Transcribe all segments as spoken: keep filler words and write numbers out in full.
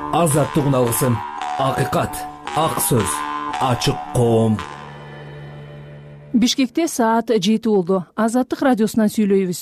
азаттык алгысын, акыйкат, ак сөз, ачык коом. Бишкекте саат жети болду. Азаттык радиосунан сүйлөйбүз.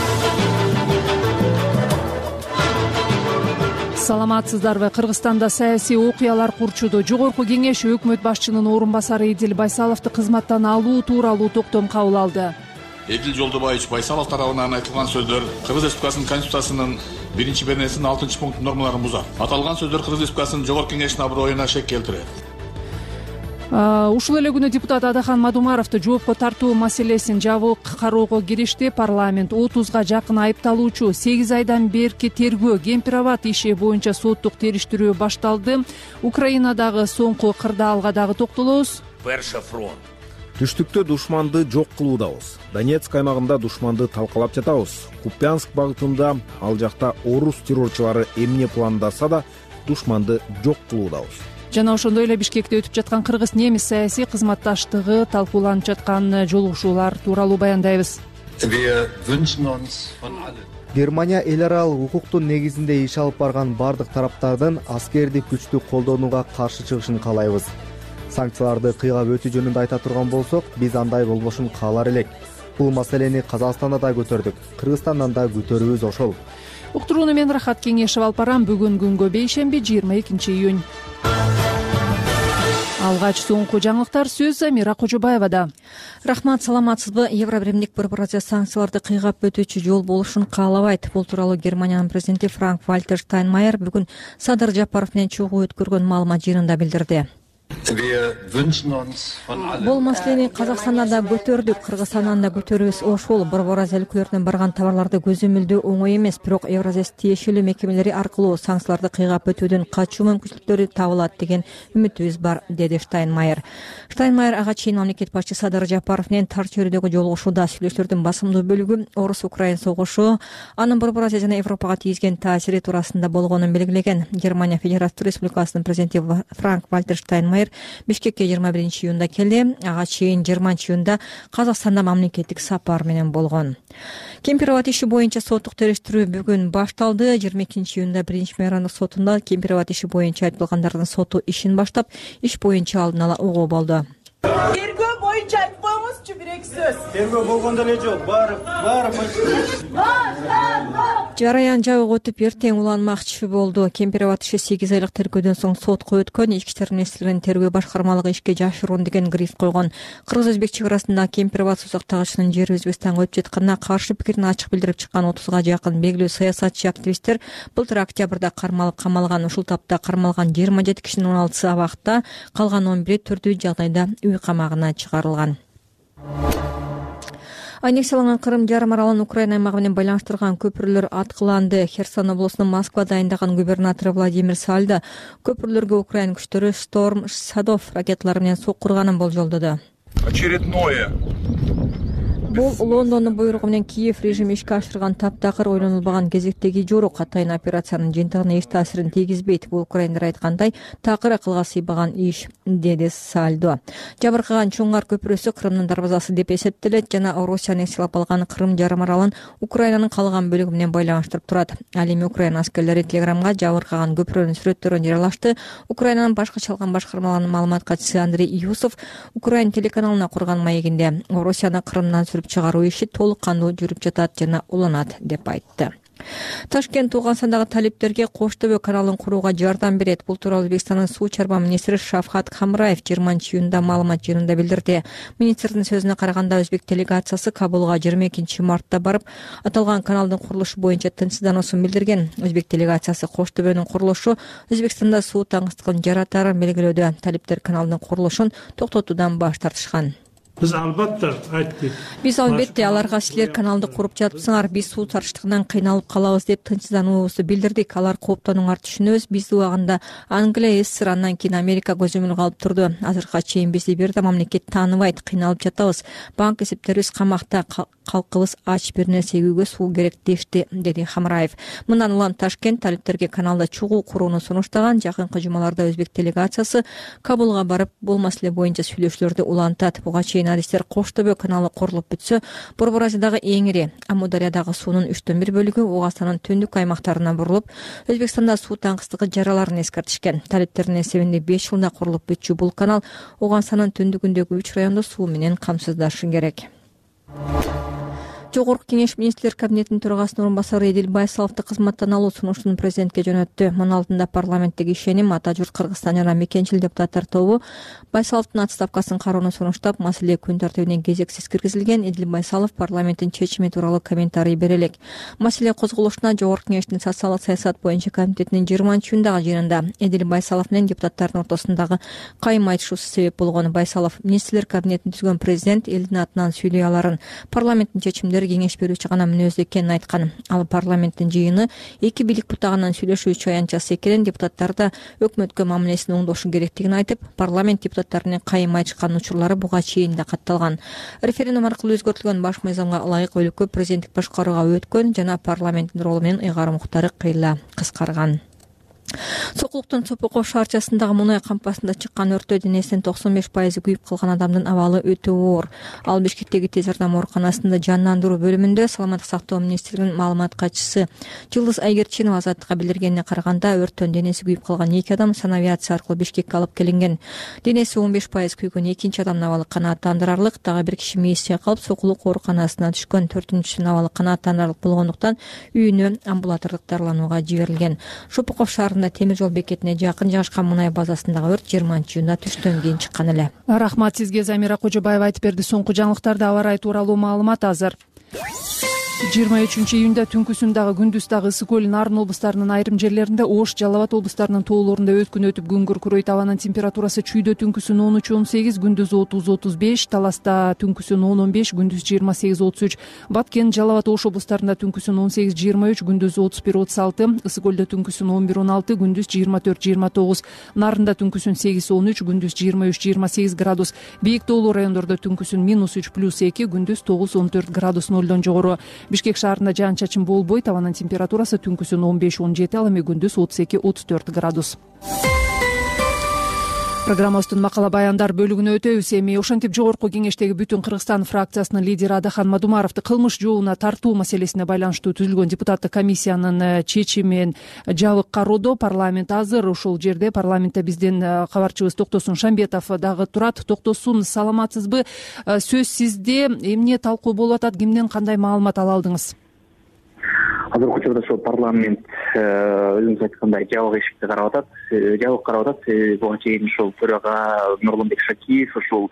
Саламатсыздарбы? Кыргызстанда саясий окуялар курчуду. Жогорку кеңеш өкмөт башчынын орун басары Эдил Байсаловду кызматтан алуу тууралуу токтом кабыл алды. Эдил Жолдобаевич Байсалов тарабынан айтылган сөздөр Кыргыз Республикасынын Конституциясынын биринчи беренесинин алтынчы пунктунун нормаларын бузат. Аталган сөздөр Кыргыз Республикасынын жогорку кеңештин аброюна шек келтирет. Ушул эле күнү депутат Адахан Мадумаровду жоопко тартуу маселесин жабык кароого киришти. Парламент отузга жакын айыпталуучу сегиз айдан берки тергөө Кемпир-Абад иши боюнча соттук териштирүү башталды. Украинадагы соңку кырдаалга дагы токтолобуз. Перший фронт. Түштүктө душманды жок кылуудабыз. Донецк аймагында душманды талкалап жатабыз. Купянск багытында ал жакта орус террорчулары эмне пландаса да душманды жок кылуудабыз. Жана ошондой эле Бишкекте өтүп жаткан кыргыз-немис саясий кызматташтыгы талкууланып жаткан жолугушуулар тууралуу баяндайбыз. Германия эл аралык укуктун негизинде иш алып барган бардык тараптардын аскердик күчтү колдонууга каршы чыгышын каалайбыз. Санкцияларды кыйгап өтүү жөнүндө айта турган болсок, биз андай болбошун каалар элек. Бул маселени Казакстанда да көтөрдүк, Кыргызстандан да көтөрүүбүз ошол. Уктурууну мен Рахат Кеңешев алып барам. Бүгүн күнгө бейшемби жыйырма экинчи июнь. Алгач соңку жаңылыктар сөз Замира Кожобаевада. Рахмат, саламатсызбы? Евробиримдик Корпорация санкцияларды кыйгап өтүүчү жол болушун каалабайт. Бул тууралуу Германиянын президенти Франк-Вальтер Штайнмайер бүгүн Садыр Жапаров менен чогуу өткөргөн маалымат жыйынында билдирди. Бул маселени Казакстанда да көтөрдүк, Кыргызстандан да көтөрүбүз ошол. Борбор Азия өлкөлөрүнөн барган товарларды көзөмөлдөө оңой эмес, бирок Евразия тиешелүү мекемелери аркылуу санкцияларды кыйгап өтүүдөн качуу мүмкүнчүлүктөрү табылат деген үмүтүбүз бар, деди Штайнмайер. Штайнмайер ага чейин мамлекет башчы Садыр Жапаров менен Тар чөйрөдөгү жолугушууда сүйлөшүүлөрдүн басымдуу бөлүгү орус-украин согушу, анын Борбор Азия жана Европага тийгизген таасири туурасында болгонун белгилеген. Германия Федеративдүү Республикасынын президенти Франк-Вальтер Штайнмайер Бишкекке жыйырма биринчи июнда келди. Ага чейин жыйырманчы июнда Казакстанда мамлекеттик сапар менен болгон. Кемпир-Абад иши боюнча соттук териштирүү бүгүн башталды. жыйырма экинчи июнда биринчи мейрамдык сотунда Кемпир-Абад иши боюнча айыпталгандардын соту ишин баштап, иш боюнча алдын ала угуу болду. Тергөө боюнча айтпаңызчы бирек сөз. Тергөө болгондо эле жок, баары баары Жараян жабык өтүп эртең уланмакчы болду. Кемпир-Абад иши сегиз айлык тергөөдөн соң сотко өткөн. Ички иштер министрлигинин тергөө башкармалыгы ишке жашыруун деген гриф койгон. Кыргыз-өзбек чек арасында Кемпир-Абад сузактагычынын жери Өзбекстанга өтүп жатканына каршы пикирин ачык билдирип чыккан отузга жакын белгилүү саясатчы активисттер былтыр октябрда кармалып камалган. Ушул тапта кармалган жыйырма жети кишинин он алтысы абакта, калган он бири түрдүү жагдайда үй камагына чыгарылган. Аннексияланган Кырым жарым аралын Украина аймагы менен байланыштырган көпүрлөр аткыланды. Херсон облусунун Москва дайындаган губернатору Владимир Сальдо көпүрлөргө Украина күчтөрү Storm Shadow ракеталары менен соккурганын болжолдоду. Очередное Бул Лондондун буйругу менен Киев режими ишке ашырган таптакыр ойлонулбаган кезектеги жорук. Атайын операциянын жыйынтыгына эч таасирин тийгизбейт. Бул украиндар айткандай такыр акылга сыйбаган иш, деди Сальдо. Жабыркаган Чоңгар көпүрөсү Крымдын дарбазасы деп эсептелет жана Орусия аннексиялап алган Кырым жарым аралын Украинанын калган бөлүгү менен байланыштырып турат. Ал эми Украина аскерлери Телеграмга жабыркаган көпүрөнүн сүрөттөрүн жарыялашты. Украинанын башкы чалган башкармаларынын маалымат катчысы Андрей Юсов Украина телеканалына курган маегинде Орусияны Крымдан чыгаруу иши толук кандуу жүрүп жатат жана уланат деп айтты. Ташкент Туугансандагы талиптерге Кош Төбө каналын курууга жардам берет. Бул тууралуу Өзбекстандын суу чарба министри Шавхат Хамраев жыйырманчы июнда маалымат жыйынында билдирди. Министрдин сөзүнө караганда, Өзбек делегациясы Кабулга жыйырма экинчи мартта барып, аталган каналдын курулушу боюнча тынчсыздануусун билдирген. Өзбек делегациясы Кош Төбөнүн курулушу Өзбекстанда суу таңчылыгын жаратарын белгилөөдө. Талиптер каналдын курулушун токтотуудан баш тартышкан. Biz albatta ayttık. Биз албетте аларга силер каналды куруп жатыпсыңар, биз суу тартыштыгынан кыйналып калабыз деп тынчсыздануубузду билдирдик. Алар кооптонуңар түшүнөбүз. Биз убагында Англия, СССР, андан кийин Америка көзөмөлгө алып турду. Азыркыга чейин бизди бир да мамлекет тааныбайт, кыйналып жатабыз. Банк эсептерибиз камакта, калкыбыз ач, бир нерсе үйгө суу керек дешти, деди Хамраев. Мындан улам Ташкент талиптерге каналда чугуу курууну сунуштаган. Жакынкы жумаларда Өзбек делегациясы Кабулга барып, бул маселе боюнча сүйлөшүүлөрдү улантат. Буга чейин журналисттер Кош Төбө каналы курулуп бүтсө, Борбор Азиядагы эң ири Амудариядагы суунун үчтөн бир бөлүгү Ооганстанын түндүк аймактарына бурулуп, Өзбекстанда суу таңкыстыгы жараларын эскертишкен. Талептердин эсебинде беш жылда курулуп бүтчү бул канал Ооганстандын түндүгүндөгү үч районду суу менен камсыздашы керек. Жогорку Кеңеш министрлер кабинетинин төрагасынын орун басары Эдил Байсаловду кызматтан алуу сунуштун президентке жөнөттү. Мунун алдында парламенттеги ишеним Ата журт Кыргызстан жана Мекенчил депутаттар тобу Байсаловдун отставкасын кароону сунуштап, маселе күн тартибине кезексиз киргизилген. Эдил Байсалов парламенттин чечими тууралуу комментарий бере элек. Маселе козголушуна Жогорку Кеңештин социалдык саясат боюнча комитетинин жыйырманчы июндагы жыйынында Эдил Байсалов менен депутаттардын ортосундагы кайым айтышуусу себеп болгон. Байсалов министрлер кабинетин түзгөн президент элдин атынан сүйлөй аларын, парламенттин чечимдери кеңеш берүүчү гана мүнөздүү экенин айткан. Ал парламенттин жыйыны эки бийлик бутагынан сүйлөшүүчү аянтчасы экенин, депутаттар да өкмөткө мамилесин оңдошу керектигин айтып, парламент депутаттарынын кайым айтышкан учурлары буга чейин да катталган. Референдум аркылуу өзгөртүлгөн баш мыйзамга ылайык өлкө президенттик башкарууга өткөн жана парламенттин ролу менен ыйгарым укуктары кыйла кыскарган. Сокулуктун Сопоков шаарчасындагы мунай кампасында чыккан өрттө денесинин токсон беш пайызы күйүп калган адамдын абалы өтө оор. Ал Бишкектеги тез жардам ооруканасында жандандыруу бөлүмүндө саламаттык сактоо министрлигинин маалымат катчысы Жылдыз Айгерчинова азаттыкка билдиргенине караганда, өрттөн денеси күйүп калган эки адам санавиация аркылуу Бишкекке алып келинген. Денеси он беш пайыз күйгөн экинчи адамдын абалы канааттандырарлык, дагы бир киши мээс чайкалып сокулук ооруканасына түшкөн. Төртүнчүсүнүн абалы канааттандырарлык болгондуктан үйүнө амбулатордук дарыланууга жиберилген. Шопоков шаарында темир жол бекетине жакын жайгашкан мунай базасындагы өрт жыйырманчы июнда түштөн кийин чыккан эле. Рахмат сизге, Замира Кожобаева айтып берди. Соңку жаңылыктарда аба ырайы тууралуу маалымат азыр. жыйырма үчүнчү июнда түнкүсүн дагы күндүз дагы ысык көл, Нарын облустарынын айрым жерлеринде, Ош, Жалал Абад облустарынын тоолорунда өткүн өтүп күн күркүрөйт. Абанын температурасы чүйдө түнкүсүн он үч он сегиз, күндүз отуз отуз беш, Таласта түнкүсүн он он беш, күндүз жыйырма сегиз отуз үч, Баткен, Жалал Абад, Ош облустарында түнкүсүн он сегиз жыйырма үч, күндүз отуз бир отуз алты, ысык көлдө түнкүсүн он бир он алты, күндүз жыйырма төрт жыйырма тогуз, Нарында түнкүсүн сегиз он үч, күндүз жыйырма үч жыйырма сегиз градус, Бийик тоолуу райондордо түнкүсүн минус үч плюс эки, күндүз тогуз он төрт градус нолдон жогору. Бишкек шаарында чачын болбойт. Абанын температурасы түнкүсүн он беш он жети, ал эми күндүз отуз эки отуз төрт градус. Программабыздын макала баяндар бөлүгүнө өтөбүз. Эми ошентип Жогорку Кеңештеги Бүтүн Кыргызстан фракциясынын лидери Адахан Мадумаровду кылмыш жообуна тартуу маселесине байланыштуу түзүлгөн депутаттык комиссиянын чечимин жабык кароодо парламент азыр. Ошол жерде парламентте биздин кабарчыбыз Токтосун Шамбетов дагы турат. Токтосун, саламатсызбы? Сөз сизде. Эмне талкуу болуп атат? Кимден кандай маалымат ала алдыңыз? Азыркы учурда ошол парламент өзүңүз айткандай жабык эшикти карап атат. Жабык карап атат. Буга чейин ошол төрага Нурланбек Шакиев ошол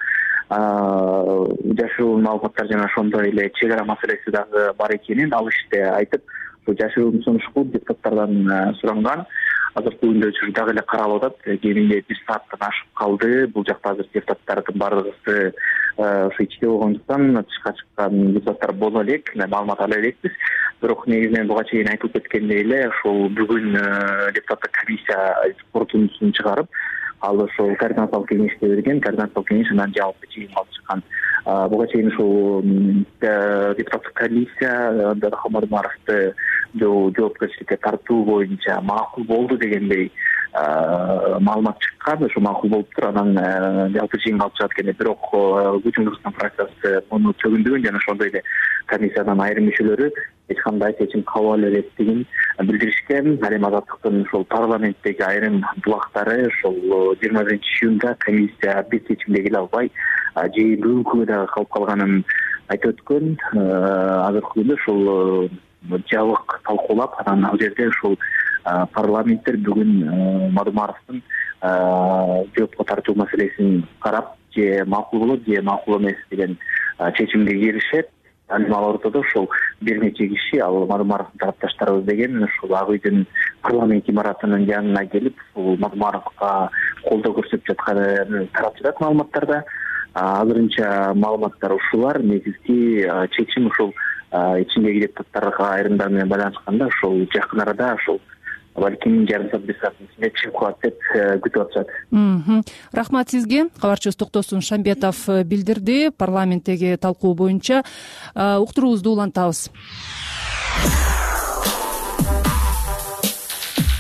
жашыруун маалыматтар жана ошондой эле чек ара маселеси дагы бар экенин ал иште айтып, ошол жашыруун сунушту депутаттардан суранган. Азыркы күндө дагы эле каралып атат. Кеминде бир сааттан ашып калды. Бул жакта азыр депутаттардын баардыгысы ошо ичте болгондуктан тышка чыккан депутаттар боло элек, маалымат ала элекпиз. Бирок негизинен буга чейин айтылып кеткендей эле ошол бүгүн депутаттык комиссия корутундусун чыгарып, ал ошол координаторлук кеңешке берген. Координаторлук кеңеш анан жабык чыйын алып чыккан. Буга чейин ошол депутаттык комиссия Адахан Мадумаровду жоопкерчиликке тартуу боюнча макул болду дегендей маалымат чыккан. Ошо макул болуптур, анан жалпы жыйынга алып чыгат экен. Бирок Бүтүн Кыргызстан фракциясы муну төгүндөгөн жана ошондой эле комиссиянын айрым мүчөлөрү эч кандай чечим кабыл ала электерин билдиришкен. Ал эми азаттыктын ошол парламенттеги айрым булактары ошол жыйырма биринчи июнда комиссия бир чечимге келе албай жыйын бүгүнкүгө дагы калып калганын айтып өткөн. Азыркы күндө ошол жабык талкуулап, анан ал жерде ошол парламенттер бүгүн Мадумаровдун жоопко тартуу маселесин карап, же макул болот, же макул эмес деген чечимге келишет. Анан ал ортодо ошол бир нече киши, ал Мадумаровдун тарапташтарыбыз деген, ошол ак үйдүн парламент имаратынын жанына келип, ушул Мадумаровго колдоо көрсөтүп жатканын тарап жатат маалыматтарда. Азырынча маалыматтар ушулар. Негизги чечим ушул ичиндеги депутаттарга айрымдар менен байланышканда ошол жакын арада ошол балким жарым саат бир сааттын ичинде чыгып калат деп күтүп атышат. Рахмат сизге. Кабарчыбыз Токтосун Шамбетов билдирди. Парламенттеги талкуу боюнча уктуруубузду улантабыз.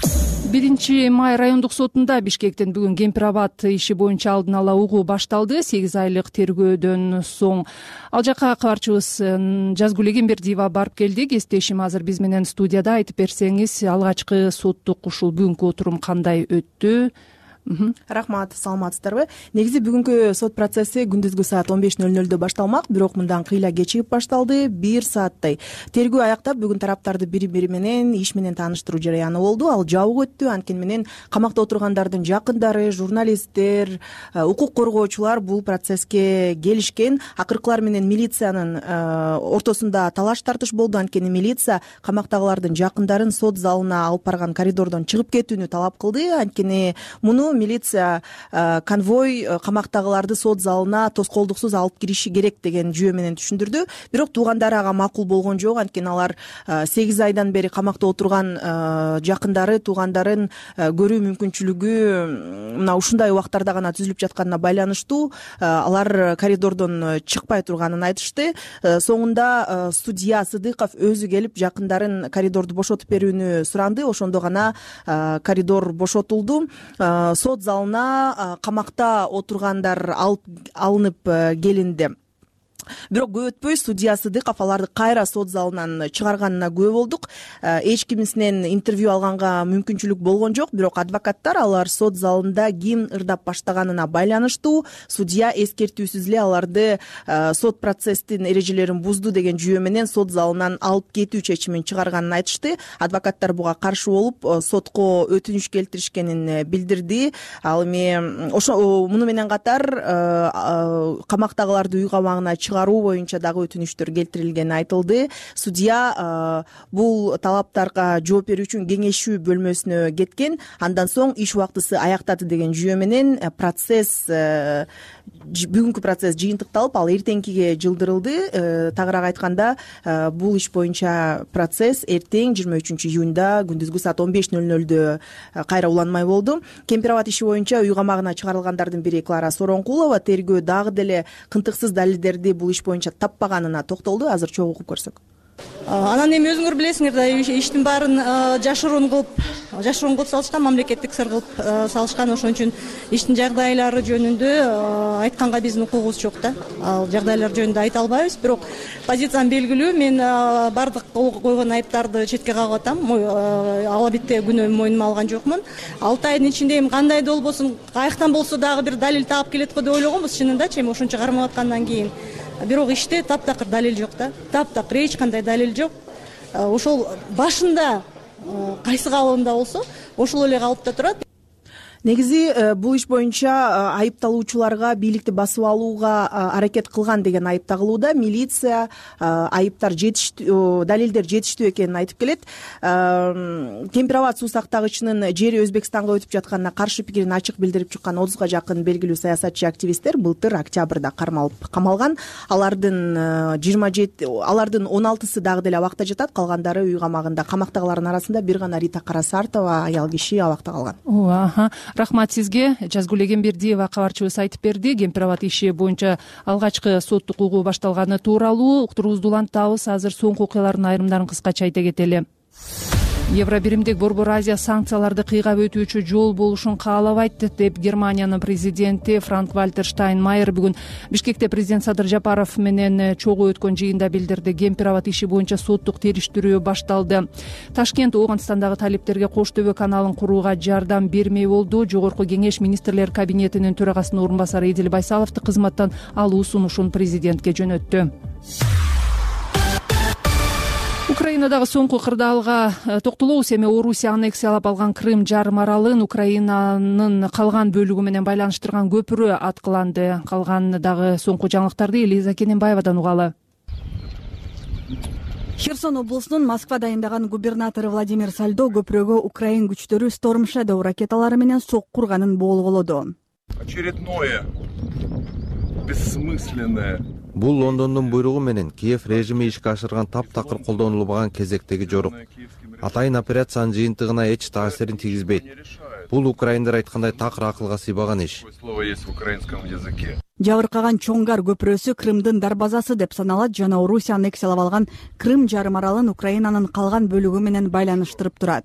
биринчи май райондук сотунда Бишкектен бүгүн кемпир абад иши боюнча алдын ала угуу башталды. сегиз айлык тергөөдөн соң ал жака кабарчыбыз Жазгүл Эгембердиева барып келди. Кесиптешим азыр биз менен студияда. Айтып берсеңиз, алгачкы соттук ушул бүгүнкү отурум кандай өттү? Рахмат, саламатсыздарбы? Негизи бүгүнкү сот процесси күндүзгү саат он беш нөл нөлдө башталмак, бирок мындан кыйла кечигип башталды. бир сааттай. Тергөө аяктап бүгүн тараптарды бири-бири менен иш менен тааныштыруу жараяны болду. Ал жабык өттү. Анткени менен камакта отургандардын жакындары, журналисттер, укук коргоочулар бул процесске келишкен. Акыркылар менен милициянын ортосунда талаш тартыш болду. Анткени милиция камактагылардын жакындарын сот залына алып барган коридордон чыгып кетүүнү талап кылды. Анткени муну милиция конвой камактагыларды сот залына тоскоолдуксуз алып кириши керек деген жүйө менен түшүндүрдү. Бирок туугандары ага макул болгон жок. Анткени алар сегиз айдан бери камакта отурган жакындары, туугандарын көрүү мүмкүнчүлүгү мына ушундай убактарда гана түзүлүп жатканына байланыштуу алар коридордон чыкпай турганын айтышты. Соңунда судья Сыдыков өзү келип жакындарын коридорду бошотуп берүүнү суранды. Ошондо гана коридор бошотулду. Сот залына камакта отургандар алып алынып келинди. Бирок көп өтпөй судья Сыдыков аларды кайра сот залынан чыгарганына күбө болдук. Эч кимисинен интервью алганга мүмкүнчүлүк болгон жок. Бирок адвокаттар алар сот залында гимн ырдап баштаганына байланыштуу судья эскертүүсүз эле аларды сот процесстин эрежелерин бузду деген жүйө менен сот залынан алып кетүү чечимин чыгарганын айтышты. Адвокаттар буга каршы болуп сотко өтүнүч келтиришкенин билдирди. Ал эми ошо муну менен катар камактагыларды үй камагына чыгаруу боюнча дагы өтүнүчтөр келтирилгени айтылды. Судья бул талаптарга жооп берүү үчүн кеңешүү бөлмөсүнө кеткен. Андан соң иш убактысы аяктады деген жүйө менен процесс бүгүнкү процесс жыйынтыкталып, ал эртеңкиге жылдырылды. Тагыраак айтканда, бул иш боюнча процесс эртең жыйырма үчүнчү июнда күндүзгү саат он беш нөл нөлдө кайра уланмай болду. Кемпир абад иши боюнча үй камагына чыгарылгандардын бири Клара Сооронкулова тергөө дагы деле кынтыксыз далилдерди бул иш боюнча таппаганына токтолду. Азыр чогуу угуп көрсөк. Анан эми өзүңөр билесиңер да, иштин баарын жашыруун кылып, жашыруун кылып салышкан, мамлекеттик сыр кылып салышкан. Ошон үчүн иштин жагдайлары жөнүндө айтканга биздин укугубуз жок да. Ал жагдайлар жөнүндө айта албайбыз. Бирок позициям белгилүү. Мен бардык койгон айыптарды четке кагып атам. Алабитте күнөөмдү мойнума алган жокмун. алты айдын ичинде эми кандай да болбосун, каяктан болсо дагы бир далил таап келет го деп ойлогонбуз чынында-чы, эми ошончо кармап аткандан кийин. Бирок иште таптакыр далил жок да. Таптакыр эч кандай далил жок. Ошол башында кайсы калыбында болсо, ошол эле калыпта турат. Негизи бул иш боюнча айыпталуучуларга бийликти басып алууга аракет кылган деген айып тагылууда. Милиция айыптар жетиштүү, далилдер жетиштүү экенин айтып келет. Кемпир абад суу сактагычынын жери Өзбекстанга өтүп жатканына каршы пикирин ачык билдирип чыккан отузга жакын белгилүү саясатчы активисттер былтыр октябрда кармалып камалган. Алардын жыйырма жети, алардын он алтысы дагы деле абакта жатат. Калгандары үй камагында. Камактагылардын арасында бир гана Рита Карасартова аял киши абакта калган. Ооба. Рахмат сизге. Жазгүл Эгембердиева кабарчыбыз айтып берди. Кемпир абад иши боюнча алгачкы соттук угуу башталганы тууралуу уктуруубузду улантабыз. Азыр соңку окуялардын айрымдарын кыскача айта кетели. Евробиримдик Борбор Азия санкцияларды кыйгап өтүүчү жол болушун каалабайт деп Германиянын президенти Франк Вальтер Штайнмайер бүгүн Бишкекте президент Садыр Жапаров менен чогуу өткөн жыйында билдирди. Кемпир абад иши боюнча соттук териштирүү башталды. Ташкент Ооганстандагы талипттерге Кош төбө каналын курууга жардам бермей болду. Жогорку кеңеш министрлер кабинетинин төрагасынын орун басары Эдил Байсаловду кызматтан алуу сунушун президентке жөнөттү. Украинадагы соңку кырдаалга токтолобуз. Эми Орусия аннексиялап алган Крым жарым аралын Украинанын калган бөлүгү менен байланыштырган көпүрө аткыланды. Калган дагы соңку жаңылыктарды Элиза Кененбаевадан угалы. Херсон облусунун Москва дайындаган губернатору Владимир Сальдо көпүрөгө Украин күчтөрү Storm Shadow ракеталары менен сокку урганын болголоду. Очередное бессмысленное. Бул Лондондун буйругу менен Киев режими ишке ашырган таптакыр колдонулбаган кезектеги жорук. Атайын операциянын жыйынтыгына эч таасирин тийгизбейт. Бул украиндар айткандай такыр акылга сыйбаган иш. Жабыркаган Чоңгар көпүрөсү Крымдын дарбазасы деп саналат жана Орусия аннексиялап алган Крым жарым аралын Украинанын калган бөлүгү менен байланыштырып турат.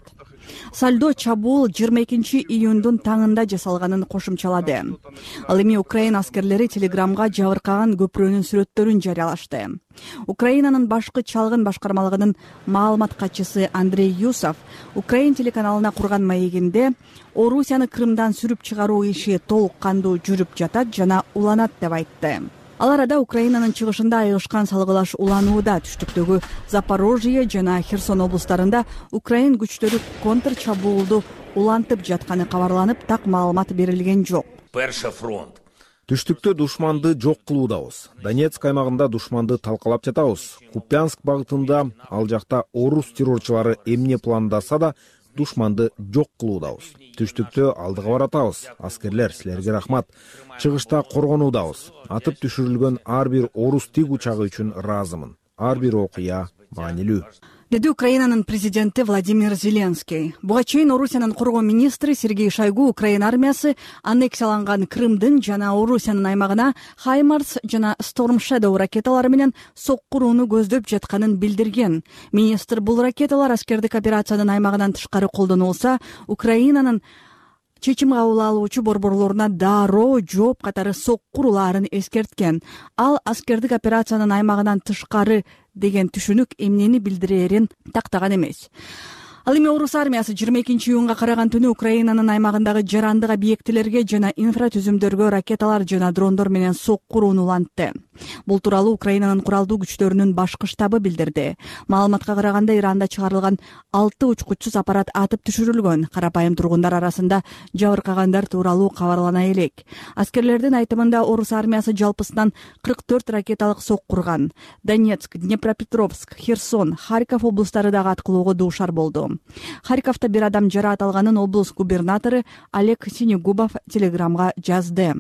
Сальдо чабуул жыйырма экинчи июндун таңында жасалганын кошумчалады. Ал эми Украина аскерлери Телеграмга жабыркаган көпүрөнүн сүрөттөрүн жарыялашты. Украинанын башкы чалгын башкармалыгынын маалымат катчысы Андрей Юсов Украин телеканалына курган маегинде Орусияны Крымдан сүрүп чыгаруу иши толук кандуу жүрүп жатат жана уланат деп айтты. Ал арада Украинанын чыгышында айыгышкан салгылаш уланууда. Түштүктөгү Запорожье жана Херсон облустарында Украин күчтөрү контр чабуулду улантып жатканы кабарланып, так маалымат берилген жок. Перший фронт. Түштүктө душманды жок кылуудабыз. Донецк аймагында душманды талкалап жатабыз. Купянск багытында ал жакта орус террорчулары эмне пландаса да душманды жок кылуудабыз. Түштүктө алдыга баратабыз. Аскерлер, силерге рахмат. Чыгышта коргонуудабыз. Атып түшүрүлгөн ар бир орус тиг учагы үчүн ыраазымын. Ар бир окуя маанилүү, деди Украинанын президенти Владимир Зеленский. Буга чейин Орусиянын коргоо министри Сергей Шойгу Украина армиясы аннексияланган Крымдын жана Орусиянын аймагына Хаймарс жана Storm Shadow ракеталары менен соккурууну көздөп жатканын билдирген. Министр бул ракеталар аскердик операциянын аймагынан тышкары колдонулса, Украинанын чечим кабыл алуучу борборлоруна дароо жооп катары соккурулаарын эскерткен. Ал аскердик операциянын аймагынан тышкары деген түшүнүк эмнени билдирерин тактаган эмес. Ал эми орус армиясы жыйырма экинчи июнга караган түнү Украинанын аймагындагы жарандык объектилерге жана инфратүзүмдөргө ракеталар жана дрондор менен соккурууну улантты. Бул тууралуу Украинанын куралдуу күчтөрүнүн башкы штабы билдирди. Маалыматка караганда Иранда чыгарылган алты учкучсуз аппарат атып түшүрүлгөн. Карапайым тургундар арасында жабыркагандар тууралуу кабарлана элек. Аскерлердин айтымында орус армиясы жалпысынан кырк төрт ракеталык соккурган. Донецк, Днепропетровск, Херсон, Харьков облустары дагы аткылоого дуушар болду. Харьковда бир адам жараат алганын облус губернатору Олег Синегубов Телеграмга жазды.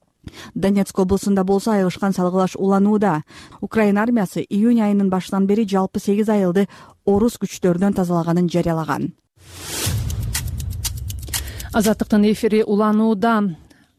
Донецк облусунда болсо айыгышкан салгылаш уланууда. Украина армиясы июнь айынын башынан бери жалпы сегиз айылды орус күчтөрүнөн тазалаганын жарыялаган. Азаттыктын эфири уланууда.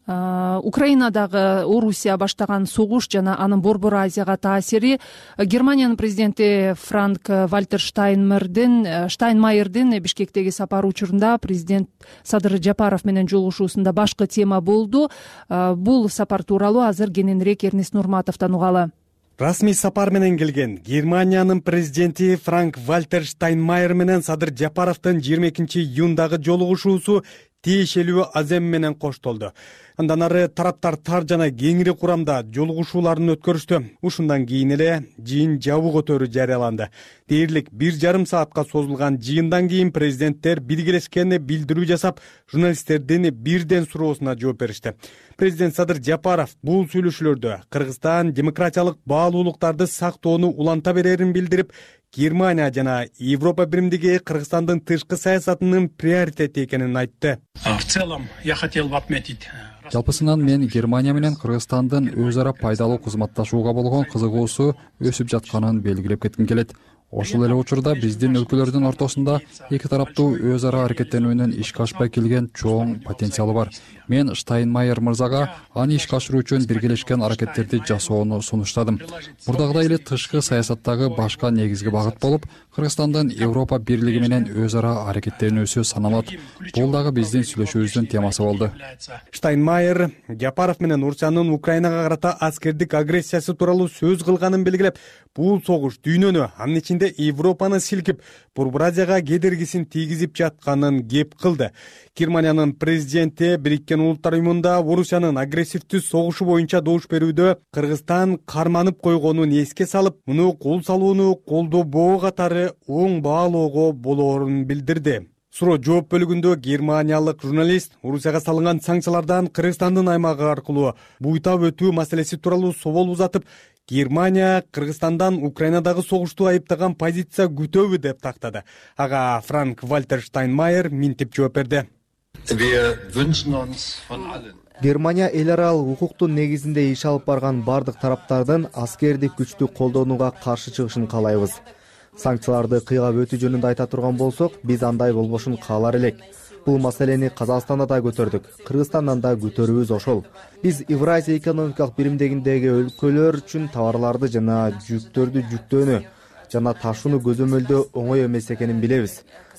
Украинадагы Орусия баштаган согуш жана анын Борбор Азияга таасири Германиянын президенти Франк Вальтер Штайнмайердин Штайнмайердин Бишкектеги сапары учурунда президент Садыр Жапаров менен жолугушуусунда башкы тема болду. Бул сапар тууралуу азыр кененирээк Эрнест Нурматовдон угалы. Расмий сапар менен келген Германиянын президенти Франк Вальтер Штайнмайер менен Садыр Жапаровдун жыйырма экинчи июндагы жолугушуусу тиешелүү азем менен коштолду. Андан ары тараптар тар жана кеңири курамда жолугушууларын өткөрүштү. Ушундан кийин эле жыйын жабуу көтөрүү жарыяланды. Дээрлик бир жарым саатка созулган жыйындан кийин президенттер биргелешкени билдирүү жасап, журналисттердин бирден суроосуна жооп беришти. Президент Садыр Жапаров бул сүйлөшүүлөрдө Кыргызстан демократиялык баалуулуктарды сактоону уланта берерин билдирип, Германия жана Европа биримдиги Кыргызстандын тышкы саясатынын приоритети экенин айтты. В целом я хотел бы отметить. Жалпысынан мен Германия менен Кыргызстандын өз ара пайдалуу кызматташууга болгон кызыгуусу өсүп жатканын белгилеп кетким келет. Ошол эле учурда биздин өлкөлөрдүн ортосунда эки тараптуу өз ара аракеттенүүнүн ишке ашпай келген чоң потенциалы бар. Мен Штайнмайер мырзага аны ишке ашыруу үчүн биргелешкен аракеттерди жасоону сунуштадым. Мурдагыдай эле тышкы саясаттагы башка негизги багыт болуп, Кыргызстандын Европа бирлиги менен өз ара аракеттенүүсү саналат. Бул дагы биздин сүйлөшүүбүздүн темасы болду. Штайнмайер Жапаров менен Орусиянын Украинага карата аскердик агрессиясы тууралуу сөз кылганын белгилеп, бул согуш дүйнөнү, анын ичинде Европаны силкип, Борбор Азияга кедергисин тийгизип жатканын кеп кылды. Германиянын президенти Бириккен Улуттар уюмунда Орусиянын агрессивдүү согушу боюнча добуш берүүдө Кыргызстан карманып койгонун эске салып, муну кол салууну колдобоо катары оң баалоого болоорун билдирди. Суроо жооп бөлүгүндө германиялык журналист Орусияга салынган санкциялардан Кыргызстандын аймагы аркылуу буйтап өтүү маселеси тууралуу собол узатып, Германия Кыргызстандан Украинадагы согушту айыптаган позиция күтөбү деп тактады. Ага Франк Вальтер Штайнмайер минтип жооп берди. Германия эл аралык укуктун негизинде иш алып барган бардык тараптардын аскердик күчтү колдонууга каршы чыгышын каалайбыз. Санкцияларды кыйгап өтүү жөнүндө айта турган болсок, биз андай болбошун каалар элек. Бул маселени Казакстанда да көтөрдүк, Кыргызстандан да көтөрүүбүз ошол. Биз Евразия экономикалык биримдигиндеги өлкөлөр үчүн товарларды жана жүктөрдү жүктөөнү жана ташууну көзөмөлдөө оңой эмес экенин билебиз.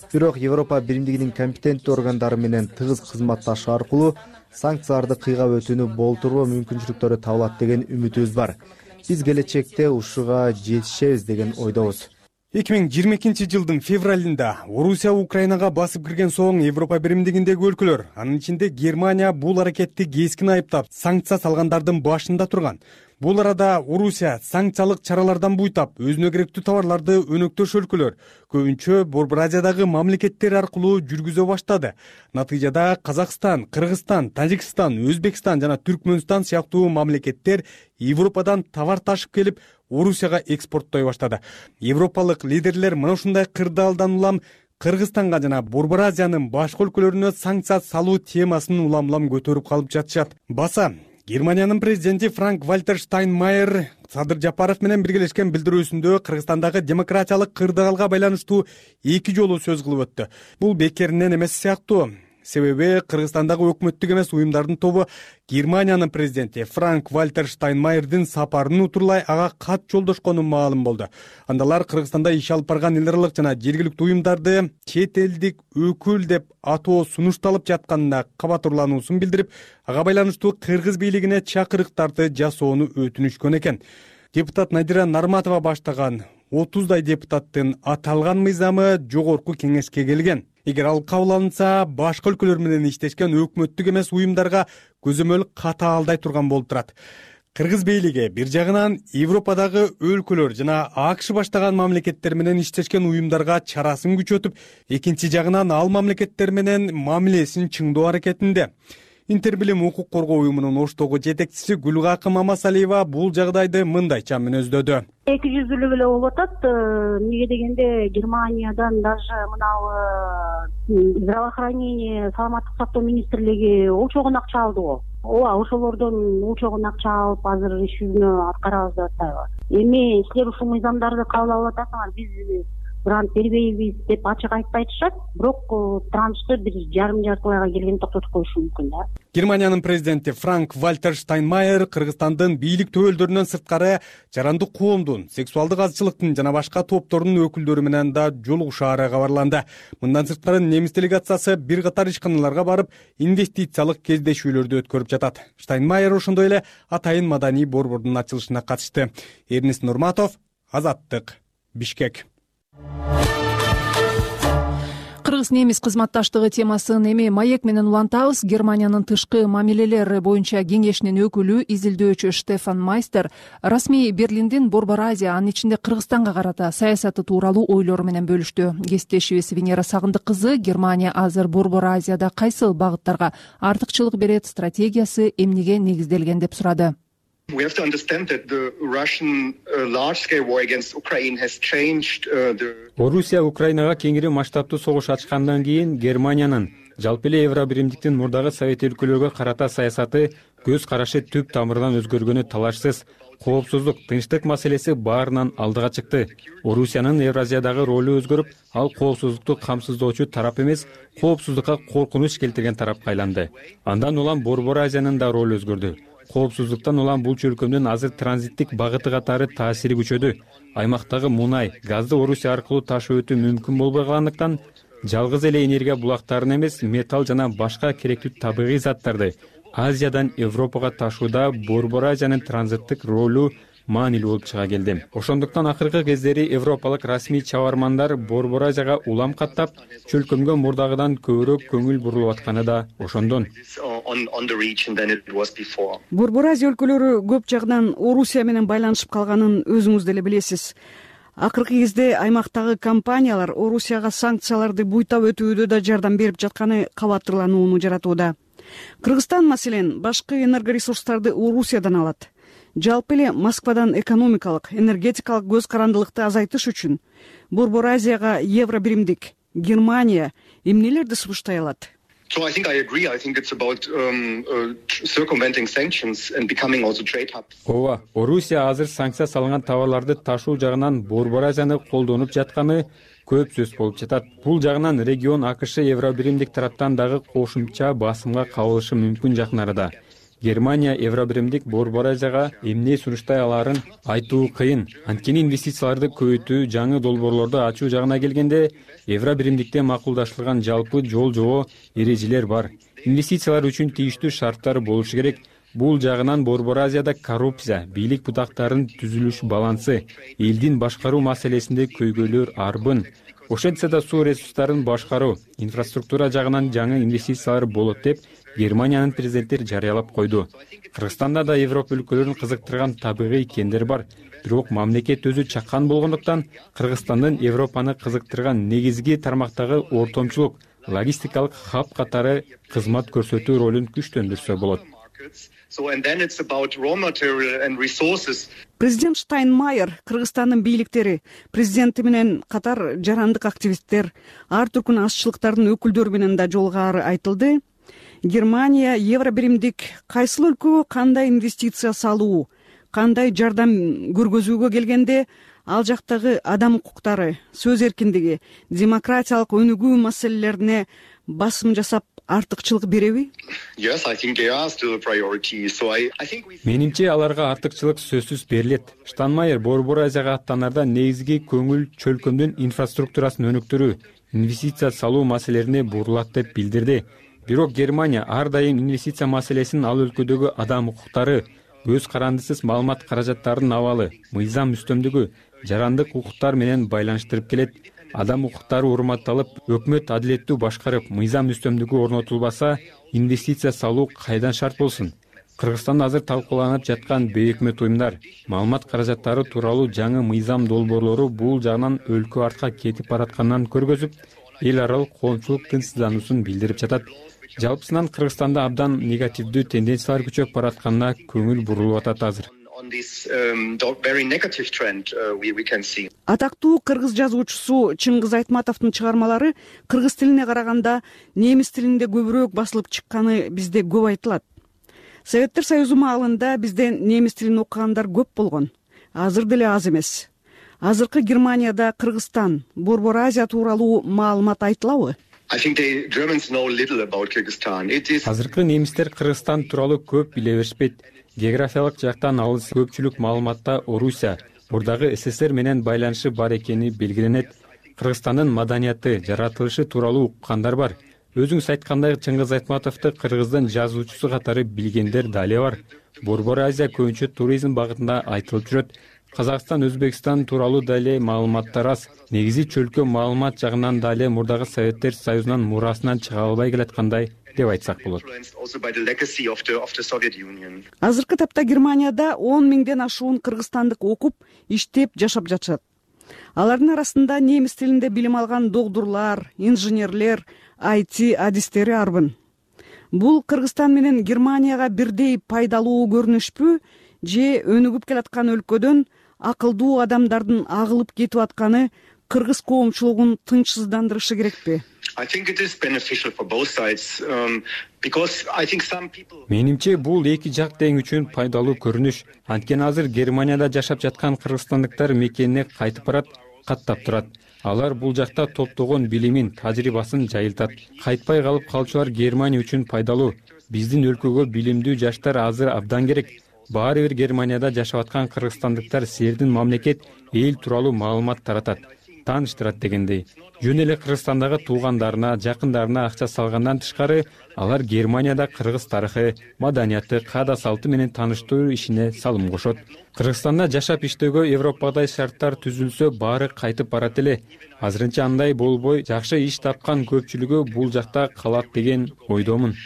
бирок Европа биримдигинин компетенттүү органдары менен тыгыз кызматташуу аркылуу санкцияларды кыйгап өтүүнү болтуруу мүмкүнчүлүктөрү табылат деген үмүтүбүз бар. Биз келечекте ушуга жетишебиз деген ойдобуз. эки миң жыйырма экинчи жылдын февралында Орусия Украинага басып кирген соң Европа биримдигиндеги өлкөлөр, анын ичинде Германия бул аракетти кескин айыптап, санкция салгандардын башында турган. Бул арада Орусия санкциялык чаралардан буйтап, өзүнө керектүү товарларды өнөктөш өлкөлөр, көбүнчө Борбор Азиядагы мамлекеттер аркылуу жүргүзө баштады. Натыйжада Казакстан, Кыргызстан, Тажикстан, Өзбекстан жана Түркмөнстан сыяктуу мамлекеттер Европадан товар ташып келип, Орусияга экспорттой баштады. Европалык лидерлер мына ушундай кырдаалдан улам Кыргызстанга жана Борбор Азиянын башка өлкөлөрүнө санкция салуу темасын улам-улам көтөрүп калып жатышат. Баса Германиянын президенти Франк-Вальтер Штайнмайер Садыр Жапаров менен биргелешкен билдирүүсүндө Кыргызстандагы демократиялык кырдаалга байланыштуу эки жолу сөз кылып өттү. Бул бекеринен эмес сыяктуу. Себеби Кыргызстандагы өкмөттүк эмес уюмдардын тобу Германиянын президенти Франк-Вальтер Штайнмайердин сапарын утурлай ага кат жолдошкону маалым болду. Андалар Кыргызстанда иш алып барган эл аралык жана жергиликтүү уюмдарды чет элдик өкүл деп атоо сунушталып жатканына кабатурлануусун билдирип, ага байланыштуу кыргыз бийлигине чакырыктарды жасоону өтүнүшкөн экен. Депутат Надира Нарматова баштаган отуздай депутаттын аталган мыйзамы жогорку кеңешке келген. Эгер ал кабыл алынса, башка өлкөлөр менен иштешкен өкмөттүк эмес уюмдарга көзөмөл катаалдай турган болуп турат. Кыргыз бийлиги бир жагынан Европадагы өлкөлөр жана АКШ баштаган мамлекеттер менен иштешкен уюмдарга чарасын күчөтүп, экинчи жагынан ал мамлекеттер менен мамилесин чыңдоо аракетинде. Интербилим укук коргоо уюмунун Оштогу жетекчиси Гүлгакы Мамасалиева бул жагдайды мындайча мүнөздөдү. эки жүздүүлүк эле болуп атат. Эмнеге дегенде Германиядан даже мынау здравоохранение, саламаттык сактоо министрлиги учогун акча алды го. Ооба, ошолордон учогун акча алып, азыр иш жүзүнө аткарабыз деп атабыз. Эми силер ушул мыйзамдарды кабыл алып атасыңар, биз грант бербейбиз деп ачык айтпай атышат, бирок траншты бир жарым жарты айга келгенде токтотуп коюшу мүмкүн да. Германиянын президенти Франк-Вальтер Штайнмайер Кыргызстандын бийлик төбөлдөрүнөн сырткары жарандык коомдун, сексуалдык азчылыктын жана башка топтордун өкүлдөрү менен да жолугушаары кабарланды. Мындан сырткары немис делегациясы бир катар ишканаларга барып, инвестициялык кездешүүлөрдү өткөрүп жатат. Штайнмайер ошондой эле Атайын маданий борбордун ачылышына катышты. Эрнест Нурматов, Азаттык, Бишкек. Кыргыз-немис кызматташтыгы темасын эми маек менен улантабыз. Германиянын тышкы мамилелер боюнча кеңешинин өкүлү, изилдөөчү Штефан Майстер расмий Берлиндин Борбор Азия, анын ичинде Кыргызстанга карата саясаты тууралуу ойлору менен бөлүштү. Кесиптешибиз Венера Сагындык кызы Германия азыр Борбор Азияда кайсыл багыттарга артыкчылык берет, стратегиясы эмнеге негизделген деп сурады. We have to understand that the Russian uh, large-scale war against Ukraine has changed uh, the... Орусия Украинага кеңири масштабтуу согуш ачкандан кийин Германиянын жалпы эле Евро биримдиктин мурдагы Совет өлкөлөргө карата саясаты көз карашы түп тамырдан өзгөргөнү талашсыз. Коопсуздук, тынчтык маселеси баарынан алдыга чыкты. Орусиянын Евразиядагы ролу өзгөрүп, ал коопсуздукту камсыздоочу тарап эмес, коопсуздукка коркунуч келтирген тарапка айланды. Андан улам Борбор Азиянын да ролу өзгөрдү. Коопсуздуктан улам бул чөлкөмдүн азыр транзиттик багыты катары таасири күчөдү. Аймактагы мунай, газды Орусия аркылуу ташып өтүү мүмкүн болбой калгандыктан, жалгыз эле энергия булактарын эмес, металл жана башка керектүү табигый заттарды Азиядан Европага ташууда Борбор Азиянын транзиттик ролу маанилүү болуп чыга келди. Ошондуктан акыркы кездери европалык расмий чабармандар Борбор Азияга улам каттап, чөлкөмгө мурдагыдан көбүрөөк көңүл бурулуп атканы да ошондон. Борбор Азия өлкөлөрү көп жагынан Орусия менен байланышып калганын өзүңүз деле билесиз. Акыркы кезде аймактагы компаниялар Орусияга санкцияларды буйтап өтүүдө да жардам берип жатканы кабатырланууну жаратууда. Кыргызстан маселен башкы энергоресурстарды Орусиядан алат. Жалпы эле Москвадан экономикалык, энергетикалык көз карандылыкты азайтыш үчүн Борбор Азияга евро биримдик Германия эмнелерди сунуштай алат? So I think I agree. I think it's about um, uh, circumventing sanctions and becoming also trade hub. Ооба, Орусия азыр санкция салынган товарларды ташуу жагынан Борбор Азияны колдонуп жатканы көп сөз болуп жатат. Бул жагынан регион АКШ евро биримдик тараптан дагы кошумча басымга кабылышы мүмкүн жакын арада. Германия евро биримдик Борбор Азияга эмне сунуштай аларын айтуу кыйын. Анткени инвестицияларды көбөйтүү, жаңы долбоорлорду ачуу жагына келгенде евро биримдикте макулдаштырылган жалпы жол жобо эрежелер бар. Инвестициялар үчүн тийиштүү шарттар болушу керек. Бул жагынан Борбор Азияда коррупция, бийлик бутактарынын түзүлүш балансы, элдин башкаруу маселесинде көйгөйлөр арбын. Ошентсе да суу ресурстарын башкаруу, инфраструктура жагынан жаңы инвестициялар болот деп Германиянын президенти жарыялап койду. Кыргызстанда да Европа өлкөлөрүн кызыктырган табигый кендер бар. Бирок мамлекет өзү чаккан болгондуктан Кыргызстандын Европаны кызыктырган негизги тармактагы ортомчулук, логистикалык хаб катары кызмат көрсөтүү ролун күчтөндүрсө болот. Президент Штайнмайер, Кыргызстандын бийликтери, президенти менен катар жарандык активисттер, ар түркүн азчылыктардын өкүлдөрү менен да жолугары айтылды. Германия евро биримдик кайсыл өлкөгө кандай инвестиция салуу, кандай жардам көргөзүүгө келгенде ал жактагы адам укуктары, сөз эркиндиги, демократиялык өнүгүү маселелерине басым жасап артыкчылык береби? Менимче аларга артыкчылык сөзсүз берилет. Штайнмайер Борбор Азияга аттанарда негизги көңүл чөлкөмдүн инфраструктурасын өнүктүрүү, инвестиция салуу маселелерине бурулат деп билдирди. Бирок Германия ар дайым инвестиция маселесин ал өлкөдөгү адам укуктары, көз карандысыз маалымат каражаттарынын абалы, мыйзам үстөмдүгү, жарандык укуктар менен байланыштырып келет. Адам укуктары урматталып, өкмөт адилеттүү башкарып, мыйзам үстөмдүгү орнотулбаса, инвестиция салуу кайдан шарт болсун? Кыргызстанда азыр талкууланып жаткан бейөкмөт уюмдар, маалымат каражаттары тууралуу жаңы мыйзам долбоорлору бул жагынан өлкө артка кетип баратканын көргөзүп, эл аралык коомчулук тынчсыздануусун билдирип жатат. Жалпысынан Кыргызстанда абдан негативдүү тенденциялар күчөп баратканына көңүл бурулуп атат азыр. Атактуу кыргыз жазуучусу Чыңгыз Айтматовдун чыгармалары кыргыз тилине караганда немис тилинде көбүрөөк басылып чыкканы бизде көп айтылат. Советтер Союзу маалында бизде немис тилин окугандар көп болгон. Азыр деле аз эмес. Азыркы Германияда Кыргызстан, Борбор Азия тууралуу маалымат айтылабы? Азыркы немистер Кыргызстан тууралуу көп биле беришпейт. Географиялык жактан алыс көпчүлүк маалыматта Орусия, мурдагы СССР менен байланышы бар экени белгиленет. Кыргызстандын маданияты, жаратылышы тууралуу уккандар бар. Өзүңүз айткандай, Чыңгыз Айтматовду кыргыздын жазуучусу катары билгендер дале бар. Борбор Азия көбүнчө туризм багытында айтылып жүрөт. Казакстан, Өзбекстан тууралуу дале маалыматтар аз. Негизи чөлкө маалымат жагынан дале мурдагы Советтер Союзунун мурасынан чыга албай келаткандай деп айтсак болот. Азыркы тапта Германияда он миңден ашуун кыргызстандык окуп, иштеп, жашап жатышат. Алардын арасында немис тилинде билим алган докторлор, инженерлер, ай ти адистери арбын. Бул Кыргызстан менен Германияга бирдей пайдалуу көрүнүшпү, же өнүгүп келаткан өлкөдөн акылдуу адамдардын агылып кетип атканы кыргыз коомчулугун тынчсыздандырышы керекпи? Менимче бул эки жак тең үчүн пайдалуу көрүнүш. Анткени азыр Германияда жашап жаткан кыргызстандыктар мекенине кайтып барат, каттап турат. Алар бул жакта топтогон билимин, тажрыйбасын жайылтат. Кайтпай калып калчулар Германия үчүн пайдалуу. Биздин өлкөгө билимдүү жаштар азыр абдан керек. Баары бир Германияда жашап аткан кыргызстандыктар силердин мамлекет эл тууралуу маалымат таратат, тааныштырат дегендей. Жөн эле Кыргызстандагы туугандарына, жакындарына акча салгандан тышкары, алар Германияда кыргыз тарыхы, маданияты, каада салты менен тааныштыруу ишине салым кошот. Кыргызстанда жашап иштөөгө Европадай шарттар түзүлсө, баары кайтып барат эле. Азырынча андай болбой, жакшы иш тапкан көпчүлүгү бул жакта калат деген ойдомун.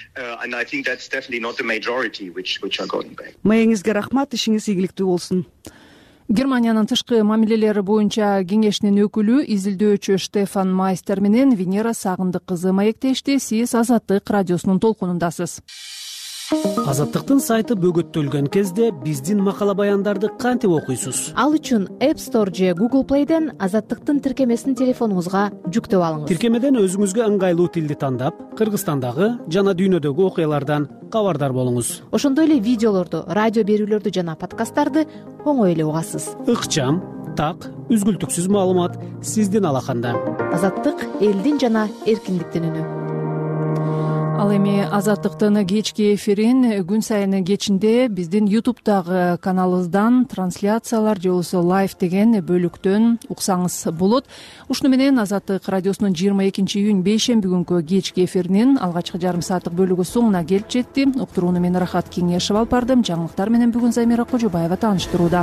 Маеңизге рахмат, ишиңиз ийгиликтүү болсун. Германиянын тышкы мамилелери боюнча кеңешинин өкүлү, изилдөөчү Штефан Майстер менен Венера Сагындык кызы маектешти. Сиз Азаттык радиосунун толкунундасыз. Азаттыктын сайты бөгөттөлгөн кезде биздин макала баяндарды кантип окуйсуз? Ал үчүн App Store же Google Play'ден Азаттыктын тиркемесин телефонуңузга жүктөп алыңыз. Тиркемеден өзүңүзгө ыңгайлуу тилди тандап, Кыргызстандагы жана дүйнөдөгү окуялардан кабардар болуңуз. Ошондой эле видеолорду, радио берүүлөрдү жана подкасттарды оңой эле угасыз. Ыкчам, так, үзгүлтүксүз маалымат сиздин алаканда. Азаттык — элдин жана эркиндиктин үнү. ал эми азаттыктын кечки эфирин күн сайын кечинде биздин ютубтагы каналыбыздан трансляциялар же болбосо лайв деген бөлүктөн уксаңыз болот. Ушуну менен Азаттык радиосунун жыйырма экинчи июнь бейшемби күнкү кечки эфиринин алгачкы жарым сааттык бөлүгү соңуна келип жетти. Уктурууну мен Рахат Кеңешев алып бардым. Жаңылыктар менен бүгүн Замира Кожобаева тааныштырууда.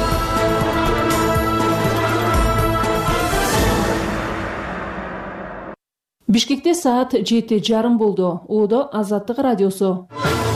Бишкекте саат жети жарым болду. Оодо Азаттык радиосу.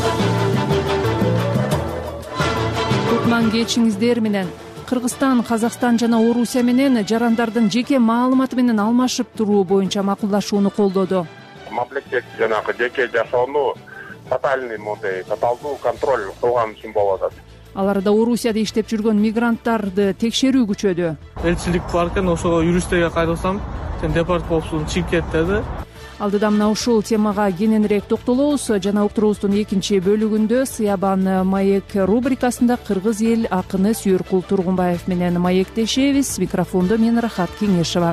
Кутман кечиңиздер менен. Кыргызстан, Казакстан жана Орусия менен жарандардын жеке маалыматы менен алмашып туруу боюнча макулдашууну колдоду. Мамлекет жанагы жеке жашоону тотальный мондай тоталдуу контроль кылган үчүн болуп атат. Аларда Орусияда иштеп жүргөн мигранттарды текшерүү күчөдү. Элчилик бар экен, ошого юристтерге кайрылсам, сен депорт болупсуң, чыгып кет деди. Алдыда мына ушул темага кененирээк токтолобуз. Жана уктуруубуздун экинчи бөлүгүндө Сыябан маек рубрикасында кыргыз эл акыны Сүйөркул Тургунбаев менен маектешебиз. Микрофондо мен Рахат Кеңешева.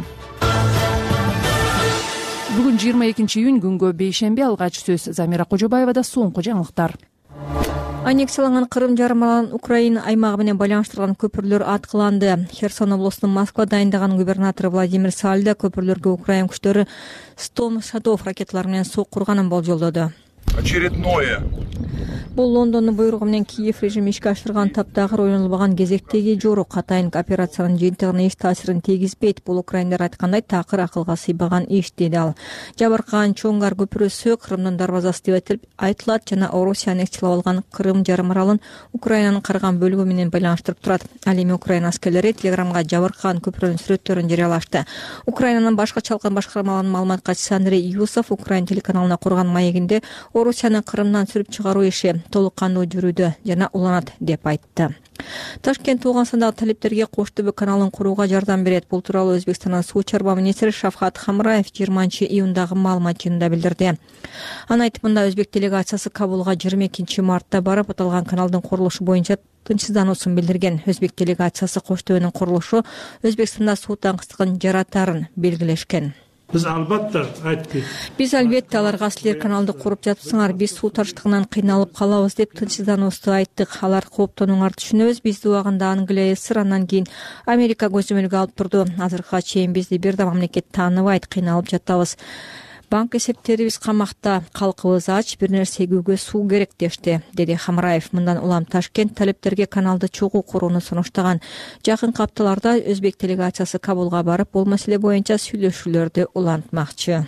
Бүгүн жыйырма экинчи июнь күнгө бейшемби, алгач сөз Замира Кожобаевада. Соңку жаңылыктар. Аннексияланган Кырым жарымынан Украина аймагы менен байланыштырган көпүрлөр аткыланды. Херсон облусунун Москва дайындаган губернатору Владимир Сальда көпүрлөргө Украина күчтөрү сто шатов ракеталары менен сок курганын болжолдоду. Очередное. Бул Лондондун буйругу менен Киев режими ишке ашырган таптагыр ойлонулбаган кезектеги жорук. Атайын операциянын жыйынтыгына эч таасирин тийгизбейт. Бул украиндар айткандай такыр акылга сыйбаган иш, деди ал. Жабыркаган Чоңгар көпүрөсү Кырымдын дарбазасы деп айтылат жана Орусия аннексиялап алган Кырым жарым аралын Украинанын карган бөлүгү менен байланыштырып турат. Ал эми Украина аскерлери Телеграмга жабыркаган көпүрөнүн сүрөттөрүн жарыялашты. Украинанын башка чалкан башкармаларынын маалымат катчысы Андрей Юсов Украина телеканалына курган маегинде Орусияны Кырымдан сүрүп чыгаруу иши толук кандуу жүрүүдө жана уланат деп айтты. Ташкент Туугансандагы талептерге Кош Төбө каналын курууга жардам берет. Бул тууралуу Өзбекстандын суу чарба министри Шавхат Хамраев жыйырманчы июндагы маалымат жыйынында билдирди. Анын айтымында Өзбек делегациясы Кабулга жыйырма экинчи мартта барып, аталган каналдын курулушу боюнча тынчсыздануусун билдирген. Өзбек делегациясы Кош Төбөнүн курулушу Өзбекстанда суу таңкыстыгын жаратарын белгилешкен. Биз албетте айттык. Биз албетте аларга силер каналды куруп жатыпсыңар, биз суу тартыштыгынан кыйналып калабыз деп тынчсыздануубузду айттык. Алар кооптонуңарды түшүнөбүз. Бизди убагында Англия, СССР, андан кийин Америка көзөмөлгө алып турду. Азыркыга чейин бизди бир да мамлекет тааныбайт, кыйналып жатабыз. Банк эсептерибиз камакта, калкыбыз ач, бир нерсе эгүүгө суу керек дешти, деди Хамраев. Мындан улам Ташкент талептерге каналды чогуу курууну сунуштаган. Жакынкы апталарда Өзбек делегациясы Кабулга барып, бул маселе боюнча сүйлөшүүлөрдү улантмакчы.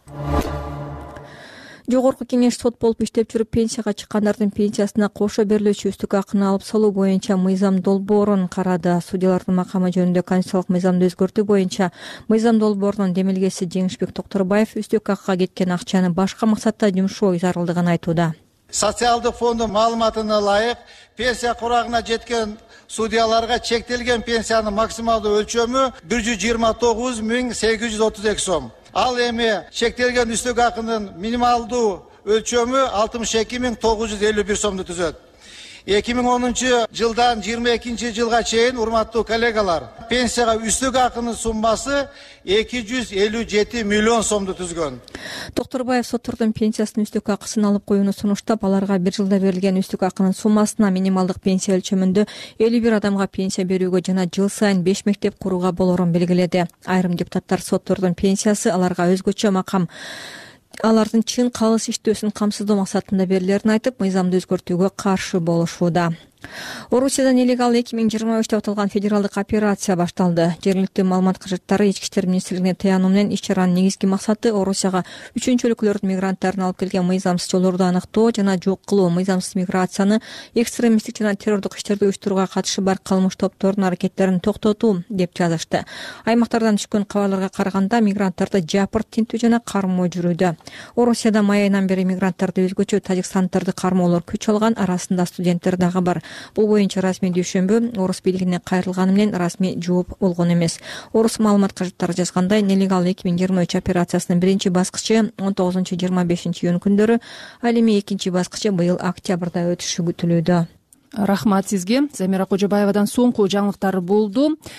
Жогорку кеңеш сот болуп иштеп жүрүп пенсияга чыккандардын пенсиясына кошо берилүүчү үстүк акыны алып салуу боюнча мыйзам долбоорун карады. Судьялардын макамы жөнүндө конституциялык мыйзамды өзгөртүү боюнча мыйзам долбоорунун демилгеси Жеңишбек Токторбаев үстүк акыга кеткен акчаны башка максатта жумшоо зарылдыгын айтууда. Социалдык фондун маалыматына ылайык пенсия курагына жеткен судьяларга чектелген пенсиянын максималдуу өлчөмү бир жүз жыйырма тогуз миң сегиз жүз отуз эки сом. Ал эми чектелген үстүк акынын минималдуу өлчөмү алтымыш эки миң тогуз жүз элүү бир сомду түзөт. эки миң онунчу жылдан жыйырма экинчи жылга чейин, урматтуу коллегалар, пенсияга үстүк акынын суммасы эки жүз элүү жети миллион сомду түзгөн. Токторбаев соттордун пенсиясынын үстүк акысын алып коюуну сунуштап, аларга бир жылда берилген үстүк акынын суммасына минималдык пенсия өлчөмүндө элүү бир адамга пенсия берүүгө жана жыл сайын беш мектеп курууга болорун белгиледи. Айрым депутаттар соттордун пенсиясы аларга өзгөчө макам, алардын чын калыс иштөөсүн камсыздоо максатында берилерин айтып, мыйзамды өзгөртүүгө каршы болушууда. Орусияда нелегал эки миң жыйырма үч деп аталган федералдык операция башталды. Жергиликтүү маалымат каражаттары Ички иштер министрлигине таянуу менен иш-чаранын негизги максаты Орусияга үчүнчү өлкөлөрдүн мигранттарын алып келген мыйзамсыз жолдорду аныктоо жана жок кылуу, мыйзамсыз миграцияны, экстремисттик жана террордук иштерди уюштурууга катышы бар кылмыш топторунун аракеттерин токтотуу деп жазышты. Аймактардан түшкөн кабарларга караганда мигранттарды жапыр тинтүү жана кармоо жүрүүдө. Орусияда май айынан бери мигранттарды өзгөчө тажикстандарды кармоолор күч алган, арасында студенттер дагы бар. Бул боюнча расмий дүйшөмбү орус бийлигине кайрылганы менен расмий жооп болгон эмес. Орус маалымат каражаттары жазгандай, нелегал эки миң жыйырма үч операциясынын биринчи баскычы он тогузунчу жыйырма бешинчи июнь күндөрү, ал эми экинчи баскычы быйыл октябрда өтүшү күтүлүүдө. Рахмат сизге. Замира Кожобаевадан соңку жаңылыктар болду.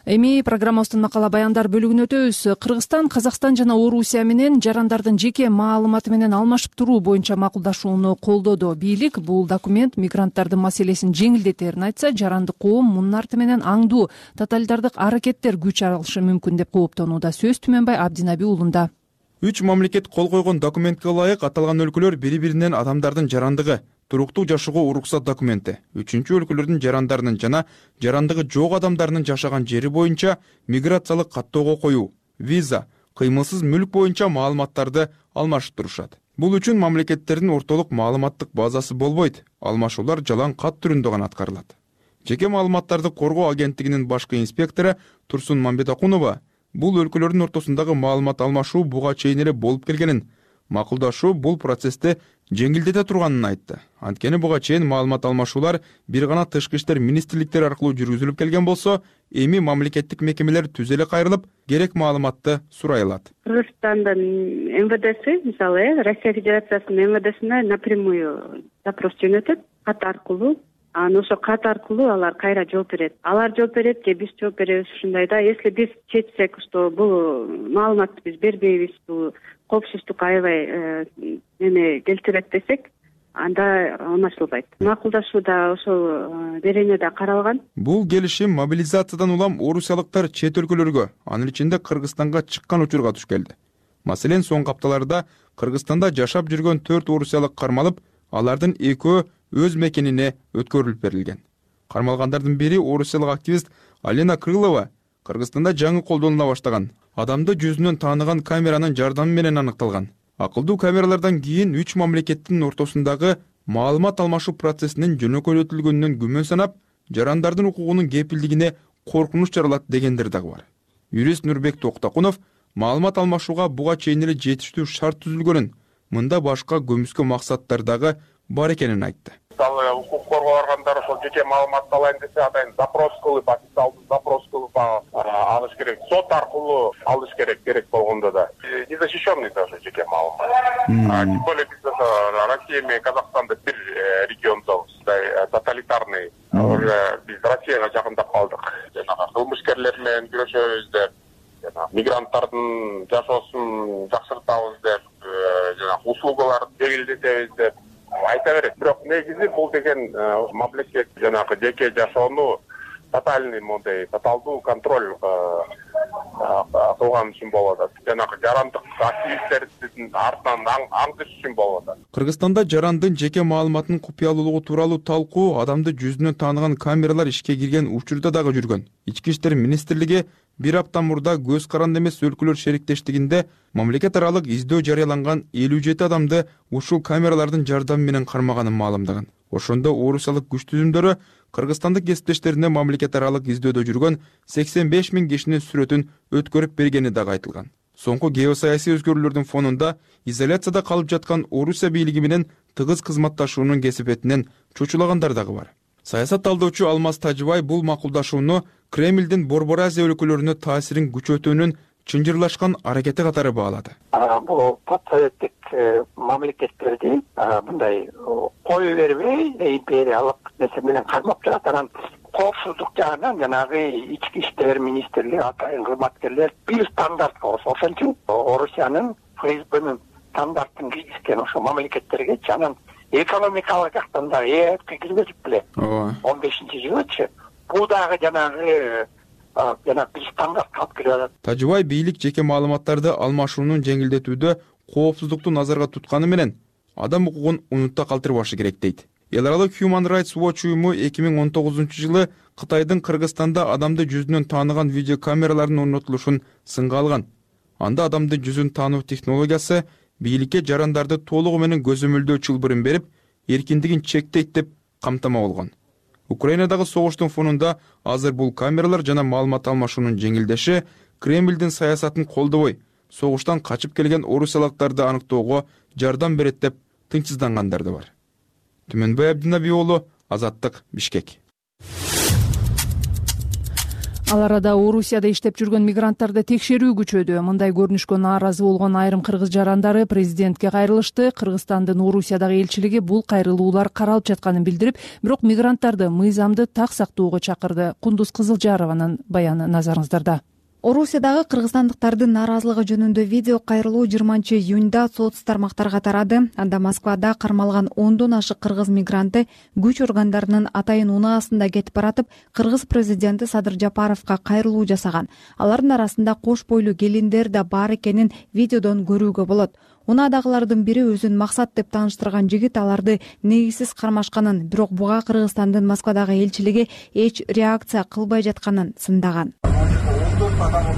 Эми программабыздын макала баяндар бөлүгүнө өтөбүз. Кыргызстан, Казакстан жана Орусия менен жарандардын жеке маалыматы менен алмашып туруу боюнча макулдашууну колдоду. Бийлик бул документ мигранттардын маселесин жеңилдетерин айтса, жарандык коом мунун арты менен аңдуу тоталитардык аракеттер күч алышы мүмкүн деп кооптонууда. Сөз Түмөнбай Абдинаби уулунда. Үч мамлекет кол койгон документке ылайык аталган өлкөлөр бири-биринен адамдардын жарандыгы, туруктуу жашоого уруксат документи, үчүнчү өлкөлөрдүн жарандарынын жана жарандыгы жок адамдарынын жашаган жери боюнча миграциялык каттоого коюу, виза, кыймылсыз мүлк боюнча маалыматтарды алмашып турушат. Бул үчүн мамлекеттердин ортолук маалыматтык базасы болбойт, алмашуулар жалаң кат түрүндө гана аткарылат. Жеке маалыматтарды коргоо агенттигинин башкы инспектору Турсун Мамбетакунова бул өлкөлөрдүн ортосундагы маалымат алмашуу буга чейин эле болуп келгенин, макулдашуу бул процессти жеңилдете турганын айтты. Анткени буга чейин маалымат алмашуулар бир гана тышкы иштер министрликтери аркылуу жүргүзүлүп келген болсо, эми мамлекеттик мекемелер түз эле кайрылып, керек маалыматты сурай алат. Кыргызстандын эм вэ дэси, мисалы, Россия Федерациясынын эм вэ дэсине напрямую запрос жөнөтөт, кат аркылуу. Анан ошо кат аркылуу алар кайра жооп берет. Алар жооп берет же биз жооп беребиз ушундай да. Если биз чечсек, что бул маалыматты биз бербейбиз, бул коопсуздук аябай эме келтирет десек, анда оңошулбайт. Макулдашууда ошол берене да каралган. Бул келишим мобилизациядан улам орусиялыктар чет өлкөлөргө, анын ичинде Кыргызстанга чыккан учурга туш келди. Маселен, соңку апталарда Кыргызстанда жашап жүргөн төрт орусиялык кармалып, алардын экөө өз мекенине өткөрүлүп берилген. Кармалгандардын бири орусиялык активист Алена Крылова Кыргызстанда жаңы колдонула баштаган. Адамды жүзүнөн тааныган камеранын жардамы менен аныкталган. Акылдуу камералардан кийин үч мамлекеттин ортосундагы маалымат алмашуу процессинин жөнөкөйтүлгөнүнөн күмөн санап, жарандардын укугунун кепилдигине коркунуч жаралат дегендер дагы бар. Юрист Нурбек Токтакунов маалымат алмашууга буга чейин эле жетиштүү шарт түзүлгөнүн, мында башка көмүскө максаттар дагы бар экенин айтты. Мисалы, укук коргоо органдар ошол жеке маалыматты алайын десе, атайын запрос кылып, официалдуу запрос кылып алыш керек. Сот аркылуу алыш керек, керек болгондо да. Незащищенный даже жеке маалымат. Тем более биз Россия менен Казакстанды бир региондобуз, тоталитарный. Уже биз Россияга жакындап калдык. Жанагы кылмышкерлер менен күрөшөбүз деп, мигранттардын жашоосун жакшыртабыз деп, жана услугаларды жеңилдетебиз деп айта берет. Бирок негизи бул деген мамлекет жанагы жеке жашоону тотальный мондай тоталдуу контроль кылган үчүн болуп атат. Жанагы жарандык активисттердин артынан аңдыш үчүн болуп атат. Кыргызстанда жарандын жеке маалыматынын купуялуулугу тууралуу талкуу адамды жүзүнөн тааныган камералар ишке кирген учурда дагы жүргөн. Ички иштер министрлиги бир апта мурда көз каранды эмес өлкөлөр шериктештигинде мамлекет аралык издөө жарыяланган элүү жети адамды ушул камералардын жардамы менен кармаганын маалымдаган. Ошондо орусиялык күч түзүмдөрү кыргызстандык кесиптештерине мамлекет аралык издөөдө жүргөн сексен беш миң кишинин сүрөтүн өткөрүп бергени дагы айтылган. Соңку геосаясий өзгөрүүлөрдүн фонунда изоляцияда калып жаткан Орусия бийлиги менен тыгыз кызматташуунун кесепетинен чочулагандар дагы бар. Саясат талдоочу Алмаз Тажыбай бул макулдашууну Кремлдин Борбор Азия өлкөлөрүнө таасирин күчөтүүнүн чынжырлашкан аракети катары баалады. Бул постсоветтик мамлекеттерди мындай кое бербей, империялык нерсе менен кармап жатат. Анан коопсуздук жагынан жанагы ички иштер министрлиги, атайын кызматкерлер бир стандартка койсо, ошон үчүн Орусиянын ФСБнын стандартын кийгизген ошо мамлекеттерге анан экономикалык жактан да эпке киргизип беле. он бешинчи жылычы бул дагы жанагы жана бир стандартка алып келип атат. Тажыбай бийлик жеке маалыматтарды алмашуунун жеңилдетүүдө коопсуздукту назарга тутканы менен адам укугун унутта калтырбашы керек дейт. Эл аралык Human Rights Watch уюму эки миң он тогузунчу жылы Кытайдын Кыргызстанда адамды жүзүнөн тааныган видеокамералардын орнотулушун сынга алган. Анда адамды жүзүн таануу технологиясы бийликке жарандарды толугу менен көзөмөлдөө чылбырын берип, эркиндигин чектейт деп камтама болгон. Украинадагы согуштун фонунда азыр бул камералар жана маалымат алмашуунун жеңилдеши Кремлдин саясатын колдобой, согуштан качып келген орусиялыктарды аныктоого жардам берет деп тынчсыздангандар да бар. Түмөнбай Абдинаби уулу, Азаттык, Бишкек. Ал арада Орусияда иштеп жүргөн мигранттарды текшерүү күчөдү. Мындай көрүнүшкө нааразы болгон айрым кыргыз жарандары президентке кайрылышты. Кыргызстандын Орусиядагы элчилиги бул кайрылуулар каралып жатканын билдирип, бирок мигранттарды мыйзамды так сактоого чакырды. Кундуз Кызылжарованын баяны назарыңыздарда. Орусиядагы кыргызстандыктардын нааразылыгы жөнүндө видео кайрылуу жыйырманчы июнда соц тармактарга тарады. Анда Москвада кармалган ондон ашык кыргыз мигранты күч органдарынын атайын унаасында кетип баратып, кыргыз президенти Садыр Жапаровго кайрылуу жасаган. Алардын арасында кош бойлуу келиндер да бар экенин видеодон көрүүгө болот. Унаадагылардын бири өзүн максат деп тааныштырган жигит аларды негизсиз кармашканын, бирок буга Кыргызстандын Москвадагы элчилиги эч реакция кылбай жатканын сындаган. Адам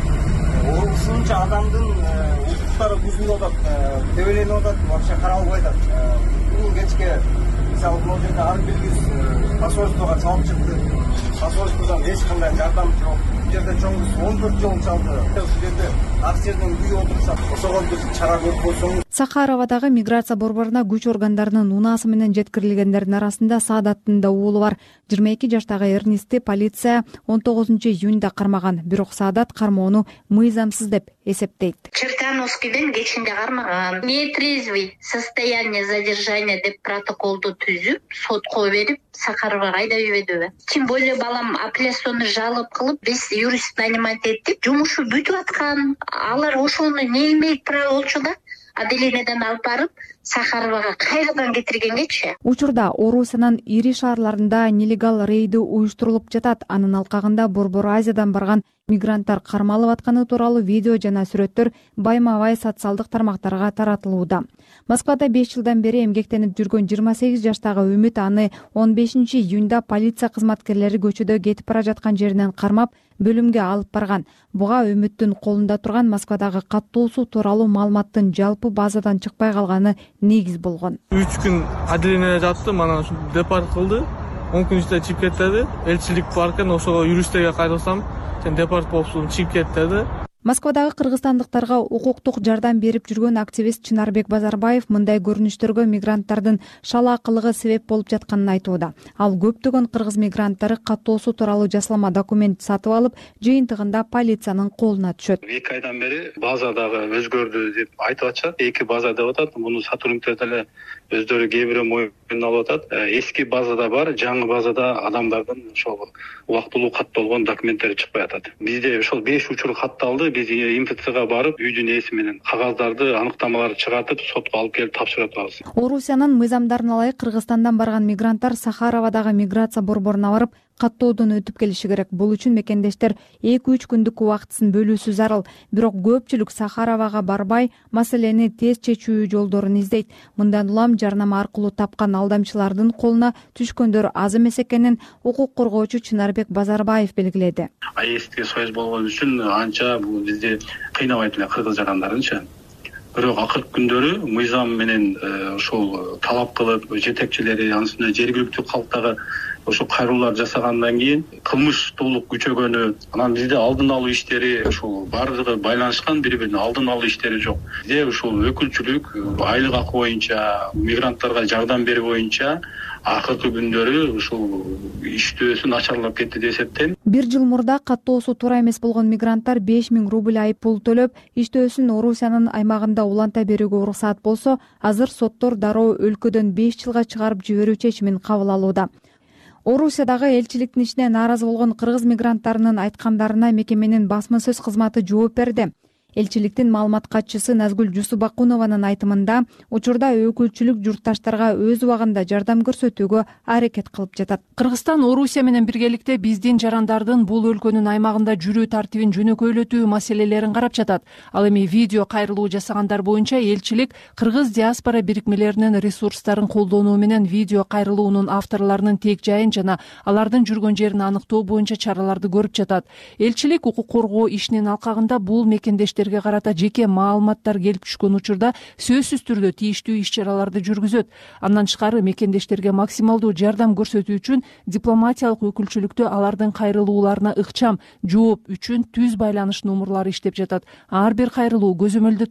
отурат. Ушунча адамдын укуктары бузулуп атат, тебеленип атат, вообще каралбай атат. Бул кечке мисалы бул жерде ар бирибиз посольствого чалып чыкты. Посольстводон эч кандай жардам жок. Бул жерде чоңдусу он төрт жол чалды. Бул жерде ак жерден үй отурушат. Ошого биз чара көрүп койсоң. Сахаровадагы миграция борборуна күч органдарынын унаасы менен жеткирилгендердин арасында Саадаттын да уулу бар. жыйырма эки жаштагы Эрнисти полиция он тогузунчу июнда кармаган, бирок Саадат кармоону мыйзамсыз деп эсептейт. Чертановскийден кечинде кармаган. Нетрезвый состояние задержания деп протоколду түзүп, сотко берип, Сахаровага айдап жиберди. Тем более балам апелляционный жалоб кылып, биз юрист нанимать эттик. Жумушу бүтүп аткан. Алар ошону не имеет права болчу да. Аделинеден алып барып, Сахаровага кайрадан кетиргенгечи. Учурда Орусиянын ири шаарларында нелегал рейди уюштурулуп жатат. Анын алкагында Борбор Азиядан барган мигранттар кармалып атканы тууралуу видео жана сүрөттөр байма-бай социалдык тармактарга таратылууда. Москвада беш жылдан бери эмгектенип жүргөн жыйырма сегиз жаштагы Үмүт аны он бешинчи июнда полиция кызматкерлери көчөдө кетип бара жаткан жеринен кармап, бөлүмгө алып барган. Буга Үмүттүн колунда турган Москвадагы каттуу суу тууралуу маалыматтын жалпы базадан чыкпай калганы негиз болгон. үч күн отделениеде жаттым, анан депорт кылды. он күн ичинде чыгып кетти. Элчилик бар экен, ошого юристтерге кайрылсам, сен депорт болупсуң, чыгып кет деди. Москвадагы кыргызстандыктарга укуктук жардам берип жүргөн активист Чынарбек Базарбаев мындай көрүнүштөргө мигранттардын шалаакылыгы себеп болуп жатканын айтууда. Ал көптөгөн кыргыз мигранттары каттоосу тууралуу жасалма документ сатып алып, жыйынтыгында полициянын колуна түшөт. эки айдан бери базадагы өзгөрдү деп айтып атышат. Эки база деп атат. Муну сотрудниктер деле өздөрү кээ бири моюн алып атат. Эски базада бар, жаңы базада адамдардын ошол убактылуу катталган документтери чыкпай атат. Бизде ошол беш учур катталды. Биз МФЦга барып, үйдүн ээси менен кагаздарды, аныктамаларды чыгартып, сотко алып келип тапшырып атабыз. Орусиянын мыйзамдарына ылайык Кыргызстандан барган мигранттар Сахаровадагы миграция борборуна барып, каттоодон өтүп келиши керек. Бул үчүн мекендештер эки үч күндүк убактысын бөлүүсү зарыл. Бирок көпчүлүк Сахаровага барбай, маселени тез чечүү жолдорун издейт. Мындан улам жарнама аркылуу тапкан алдамчылардын колуна түшкөндөр аз эмес экенин укук коргоочу Чынарбек Базарбаев белгиледи. АЭСке союз болгон үчүн анча бул бизди кыйнабайт эле кыргыз жарандарынчы. Бирок акыркы күндөрү мыйзам менен ошол талап кылып, жетекчилери, анын үстүнө жергиликтүү калктагы ошо кайрылуулар жасагандан кийин кылмыш толук күчөгөнү, анан бизде алдын алуу иштери ошол баардыгы байланышкан, бири-бирине алдын алуу иштери жок. Бизде ошол өкүлчүлүк айлык акы боюнча, мигранттарга жардам берүү боюнча акыркы күндөрү ушул иштөөсү начарлап кетти деп эсептейм. Бир жыл мурда каттоосу туура эмес болгон мигранттар беш миң рубль айып пул төлөп, иштөөсүн Орусиянын аймагында уланта берүүгө уруксат болсо, азыр соттор дароо өлкөдөн беш жылга чыгарып жиберүү чечимин кабыл алууда. Орусиядагы элчиликтин ишине нааразы болгон кыргыз мигранттарынын айткандарына мекеменин басма сөз кызматы жооп берди. Элчиликтин маалымат катчысы Назгүл Жусубакунованын айтымында, учурда өкүлчүлүк журтташтарга өз убагында жардам көрсөтүүгө аракет кылып жатат. Кыргызстан Орусия менен биргеликте биздин жарандардын бул өлкөнүн аймагында жүрүү тартибин жөнөкөйлөтүү маселелерин карап жатат. Ал эми видео кайрылуу жасагандар боюнча элчилик кыргыз диаспора бирикмелеринин ресурстарын колдонуу менен видео кайрылуунун авторлорунун тек жайын жана алардын жүргөн жерин аныктоо боюнча чараларды көрүп жатат. Элчилик укук коргоо ишинин алкагында бул мекендештер карата жеке маалыматтар келип түшкөн учурда сөзсүз түрдө тийиштүү иш-чараларды жүргүзөт. Андан тышкары мекендештерге максималдуу жардам көрсөтүү үчүн дипломатиялык өкүлчүлүктө алардын кайрылууларына ыкчам жооп үчүн түз байланыш номурлары иштеп жатат. Ар бир кайрылуу көзөмөлдө турат.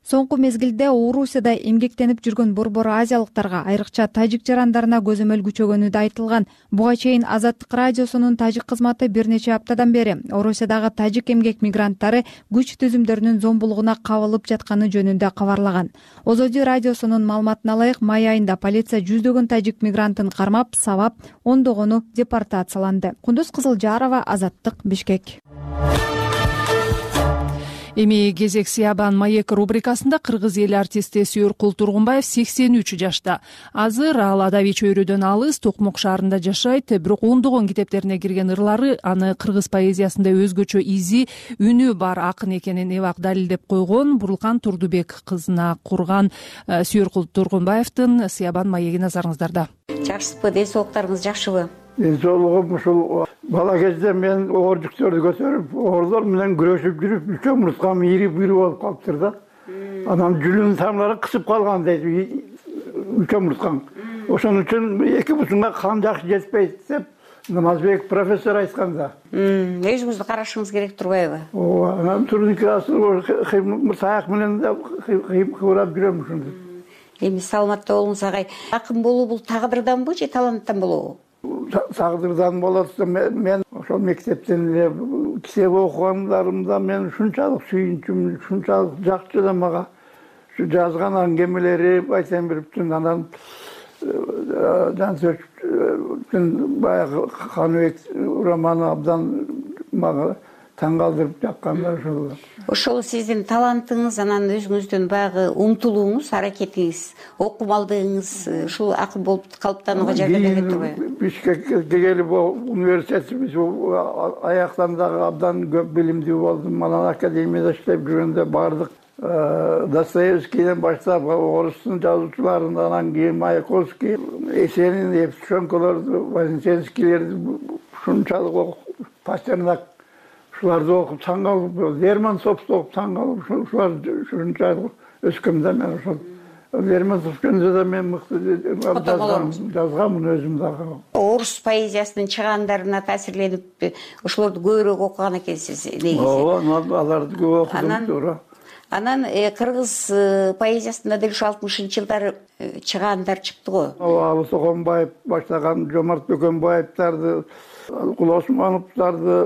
Соңку мезгилде Орусияда эмгектенип жүргөн борбор азиялыктарга, айрыкча тажик жарандарына көзөмөл күчөгөнү да айтылган. Буга чейин Азаттык радиосунун тажик кызматы бир нече аптадан бери Орусиядагы тажик эмгек мигранттары күч түзүмдөрүнүн зомбулугуна кабылып жатканы жөнүндө кабарлаган. Озоди радиосунун маалыматына ылайык, май айында полиция жүздөгөн тажик мигранттын кармап, сабап, ондогону депортацияланды. Кундуз Кызылжарова, Азаттык, Бишкек. Эми кезек Сиябан маек рубрикасында кыргыз эл артисти Сүйөркул Тургунбаев сексен үч жашта. Азыр ал адабий чөйрөдөн алыс Токмок шаарында жашайт, бирок ондогон китептерине кирген ырлары аны кыргыз поэзиясында өзгөчө изи, үнү бар акын экенин эбак далилдеп койгон. Бурулкан Турдубек кызына курган Сүйөркул Тургунбаевдин Сиябан маеги назарыңыздарда. Жакшысызбы, ден соолуктарыңыз жакшыбы? Ден соолугум ушул бала кезде мен ооржуктөрдү көтөрүп, оорлор менен күрөшүп жүрүп, үч омурткам ийри буйру болуп калыптыр да. Анан жүлүнүн тамырлары кысып калган дейт, үч омурткам. Ошон үчүн эки бутунга кан жакшы жетпейт деп Намазбек профессор айткан да. Өзүңүздү карашыңыз керек турбайбы? Ооба, анан турникасы таяк менен да кыйрап жүрөм ушунду. Эми саламатта болуңуз агай. Акын болуу бул тагдырданбы же таланттан болобу? Тагдырдан болот. Мен ошол мектептен эле китеп окугандарымда мен ушунчалык сүйүнчүмүн, ушунчалык жакшы да мага ушу жазган аңгемелери Байтемировдун, анан Жансөчтүн баягы Каныбек романы абдан мага таң калтырып жакканда ошол. Ошол сиздин талантыңыз, анан өзүңүздүн баягы умтулууңуз, аракетиңиз, окумалдыгыңыз ушул акын болуп калыптанууга жардам берет турбайбы? Бишкекке келип университетибиз аяктандагы абдан көп билимдүү болдум. Анан академияда иштеп жүргөндө бардык Достоевскийден баштап орустун жазуучуларын, анан кийин Маяковский, Есенин, Евтушенколорду, Вознесенскийлерди ушунчалык Пастернак ушуларды окуп таң калып, Лермонтовду окуп таң калып, ушулар ушунчалык өскөм да мен ошол. Лермонтов жөнүндө да мен мыкты жазганмын өзүм дагы. Орус поэзиясынын чыгандарына таасирленип, ошолорду көбүрөөк окуган экенсиз негизи. Ооба, аларды көп окудум, туура. Анан кыргыз поэзиясында деле ушу алтымышынчы жылдары чыгаандар чыкты го. Ооба, Абыл Соконбаев баштаган, Жомарт Бөкөнбаевдарды, Кул Осмоновдарды,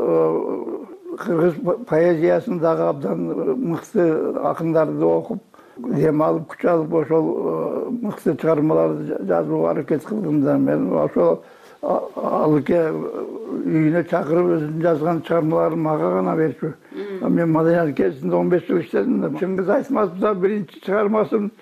кыргыз поэзиясындагы абдан мыкты акындарды окуп, дем алып, күч алып, ошол мыкты чыгармаларды жазууга аракет кылдым да мен. Ошол алыке үйүнө чакырып өзүнүн жазган чыгармаларын мага гана берчү. Мен маданият кезинде он беш жыл иштедим да. Чыңгыз Айтматовдун биринчи чыгармасын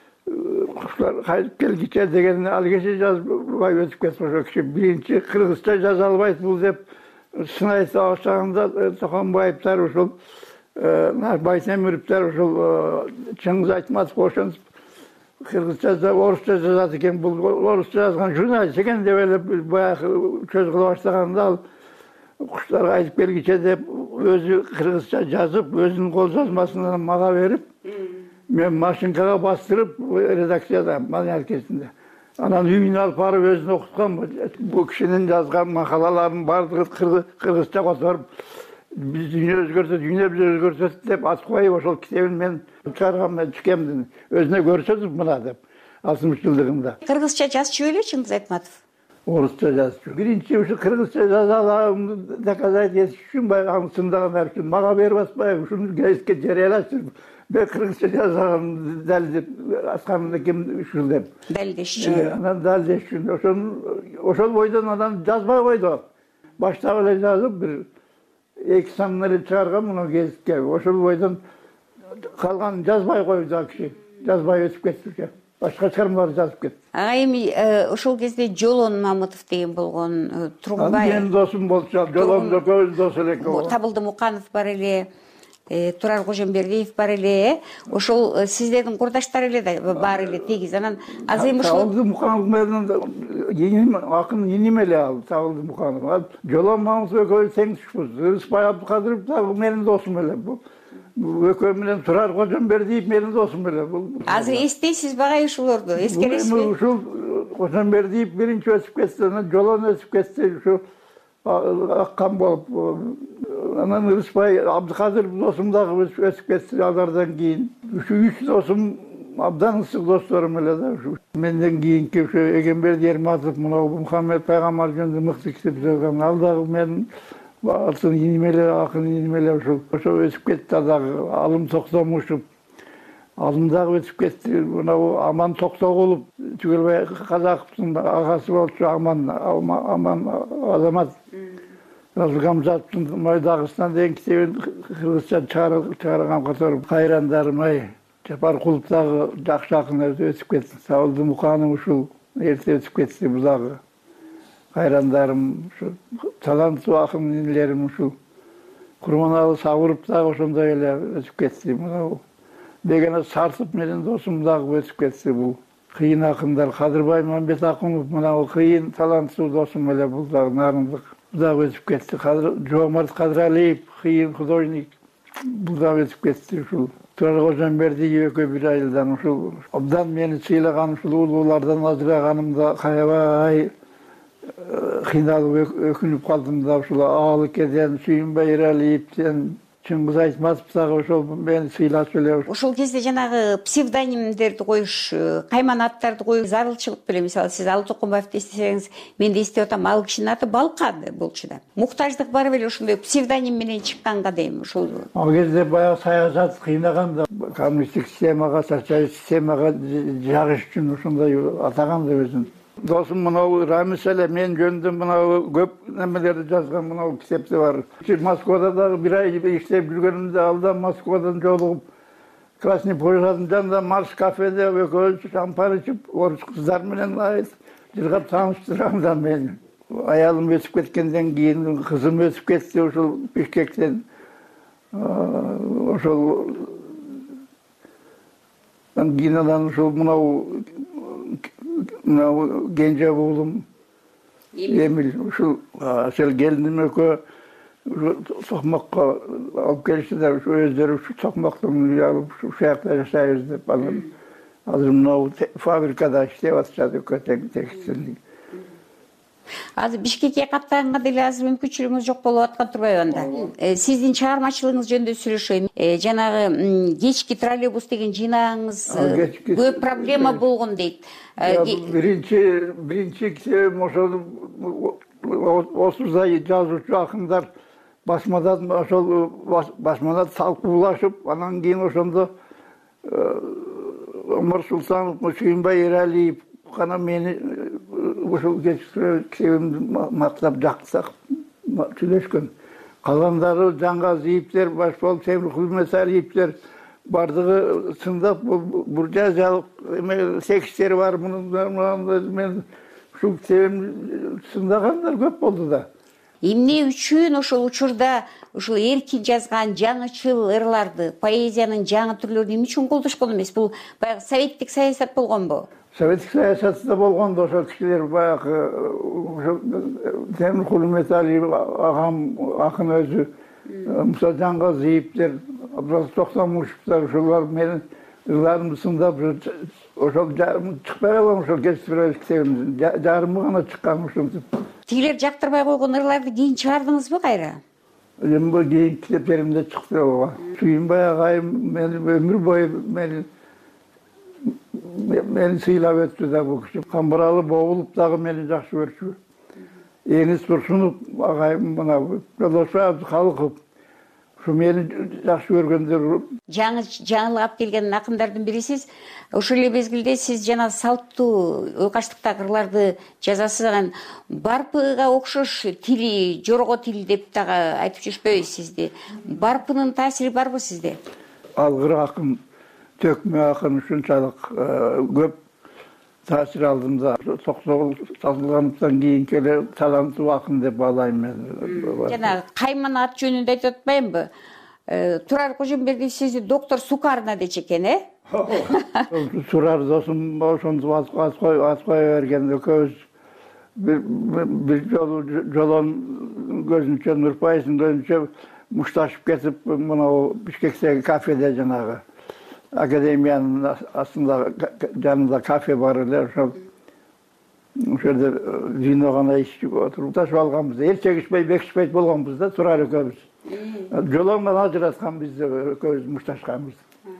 куштар кайтып келгиче деген ал кече жазбай өтүп кетти. Ошо киши биринчи кыргызча жаза албайт бул деп сынайт баштаганда Соконбаевдер ушул Байтемировдер ушул Чыңгыз Айтматовго ошентип кыргызча да орусча жазат экен, бул орусча жазган журналист экен деп эле баягы сөз кыла баштаганда ал куштар кайтып келгиче деп өзү кыргызча жазып, өзүнүн кол жазмасынан мага берип, мен машинкага бастырып редакцияда маданият кезинде. Анан үйүнө алып барып өзүн окуткан. Бул кишинин жазган макалаларынын баардыгы кыргызча которуп, биз дүйнө өзгөртөт, дүйнө бизди өзгөртөт деп ат коюп ошол китебин мен чыгаргам, мен чикемдин өзүнө көрсөтүп мына деп алтымыш жылдыгында. Кыргызча жазчу беле Чыңгыз Айтматов? Орусча жазчу. Биринчи ушу кыргызча жаза аламды доказать этиш үчүн баягы сындагандар үчүн мага берип атпайбы, ушуну гезитке жарыялачы. Мен кыргызча жазганымды далилдеп атканымда ким ушул деп. Далилдеш үчүн. Анан далилдеш үчүн ошол ошол бойдон анан жазбай койду. Баштап эле жазып бир эки санын эле чыгарган муну гезитке. Ошол бойдон калганын жазбай койду ал киши. Жазбай өтүп кетти. Башка чыгармалар жазып кетти. Ага, эми ошол кезде Жолон Мамытов деген болгон Тургунбаев. Менин досум болчу, Жолон экөөбүз дос элек. Табылды Муканов бар эле, Турар Кожомбердиев бар эле. Ошол сиздердин курдаштар эле да бар эле тегиз. Анан азыр эми ошол Табылды Муканов менен акын иним эле ал Табылды Муканов. Жолон Мамытов экөөбүз тең тушпуз. Ырысбай Абдыкадыров дагы менин досум эле. Экөө менен Турар Кожомбердиев менин досум эле. Азыр эстейсиз багай ушулорду? Эскересизби? Ушул Кожомбердиев биринчи өтүп кетти, анан Жолон өтүп кетти, ушу аккан болуп, анан Ырысбай Абдыкадыр досум дагы өсүп кетти алардан кийин. Ушу үч досум абдан ысык досторум эле да. Ушу менден кийинки ушу Эгемберди Ерматов, мына Мухаммед пайгамбар жөнүндө мыкты китеп жазган. Ал дагы мен атын иним эле, акын иним эле ушул. Ошо өсүп кетти дагы. Алым Токтомушев. Алым дагы өсүп кетти. Мына Аман Токтогулов, Түгелбай Казаковдун агасы болчу Аман Аман Азамат. Гамзаттын Дагыстан деген китебин кыргызча чыгарган катары кайрандарым ай. Жапаркулов дагы жакшы акын өсүп кетти. Сабылды Муканым ушул эрте өсүп кетти бул дагы. Кайрандарым ушу таланттуу акын инилерим ушул. Курманалы Сабыров дагы ошондой эле өсүп кетти. Мына деген Сартып менен досум дагы өсүп кетти бул. Кыйын акындар Кадырбай Мамбетакунов мына кыйын таланттуу досум эле бул дагы нарындык. Дагы өсүп кетти. Жоомарт Кадыралиев, кыйын художник. Бул дагы өсүп кетти ушул. Турар Кожомбердиев экөө бир айылдан ушул. Абдан мени сыйлаган ушул улуулардан ажыраганымда каябай кыйналып өкүнүп калдым да ушул Аалыкеден, Сүйүнбай Эралиевден, Чыңгыз Айтматов дагы ошол мени сыйлашып эле. Ошол кезде жанагы псевдонимдерди коюш, кайман аттарды коюш зарылчылык беле. Мисалы, сиз Алы Токомбаевди эстесеңиз, мен да эстеп атам, ал кишинин аты Балкады болчу да. Муктаждык бар беле ошондой псевдоним менен чыкканга дейм ошол. Ал кезде баягы саясат кыйнаганда, коммунисттик системага, социалист системага жагыш үчүн ошондой атаган да өзүн. Досум мынау Рамис эле мен жөнүндө мынау көп немелерди жазган мынау китепти бар. Москвада дагы бир ай иштеп жүргөнүмдө алда Москвадан жолугуп Красный Пожардың жанында Марш кафеде экөөбүз шампан ичип, орус кыздар менен жыргап тааныштыргам да мен. Аялым өсүп кеткенден кийин кызым өсүп кетти ошол Бишкектен. Ошол кийин анан ошол мынау мынау кенже уулум Эмил ушул сел келиним экөө токмокко алып келишти да ушу өздөрү ушу токмоктун алып ушул жакта жашайбыз деп анан азыр мынау фабрикада иштеп атышат экөө текстилдик. Азыр Бишкекке каттаганга деле азыр мүмкүнчүлүгүңүз жок болуп аткан турбайбы анда? Сиздин чыгармачылыгыңыз жөнүндө сүйлөшөйм. Жанагы кечки троллейбус деген жыйнагыңыз көп проблема болгон дейт. Биринчи биринчи китебим ошол отуз ай жазуучу акындар басмадан ошол басмада талкуулашып, анан кийин ошондо Омар Султанов, Сүйүнбай Эралиев гана мени ошол китебимди мактап жактысак сүйлөшкөн. Калгандары Жаңгазиевдер, баш болуп Темир Кулмесалиевдер бардыгы чындап буржуазиялык тексттери бар. Мен ушул китебимди чындагандар көп болду да. Эмне үчүн ошол учурда ушул эркин жазган жаңычыл ырларды, поэзиянын жаңы түрлөрүн эмне үчүн колдошкон эмес? Бул баягы советтик саясат болгонбу? Советтик саясатта болгон да ошол кишилер баягы Темир Кулмесалиев агам акын өзү, Муса Жаңгазиевдер, Абдулла Токтомушевдер ошолор менин ырларымды сындап ошол жарым чыкпай калган ошол китебим жарымы гана чыккан ушинтип. Тигилер жактырбай койгон ырларды кийин чыгардыңызбы кайра? Эми кийин китептеримде чыкты ооба. Сүйүнбай агайым мени өмүр бою мени мени сыйлап өттү да бул киши. Камбыралы Боолуп дагы мени жакшы көрчү. Эңиз Турсунов агайым мына Жолдошбай Абдыкалыков ушу мени жакшы көргөндөр. Жаңы жаңылык алып келген акындардын бирисиз. Ошол эле мезгилде сиз жана салттуу ойкаштыктагы ырларды жазасыз. Анан барпыга окшош тили, жорго тил деп дагы айтып жүрүшпөйбү сизди? Барпынын таасири барбы сизде? Алгыр акын, төкмө акын ушунчалык көп таасир алдым да. Токтогул Сатылгановдон кийинки эле таланттуу акын деп баалайм мен. Жана кайман ат жөнүндө айтып атпаймынбы? Турар Кожомбердиев сизди доктор Сукарна дечи экен, э? Турар досум ошондо ат кое берген экөөбүз бир жолу жолон көзүнчө Нурпайсың көзүнчө мушташып кетип мынау Бишкектеги кафеде жанагы академиянын астында жанында кафе бар эле ошол ошол жерде вино гана ичип отуруп ташып алганбыз. Эл чегишпей бекишпейт болгонбуз да Турар экөөбүз. жолоңдон ажыраткан бизди көз мушташканбыз.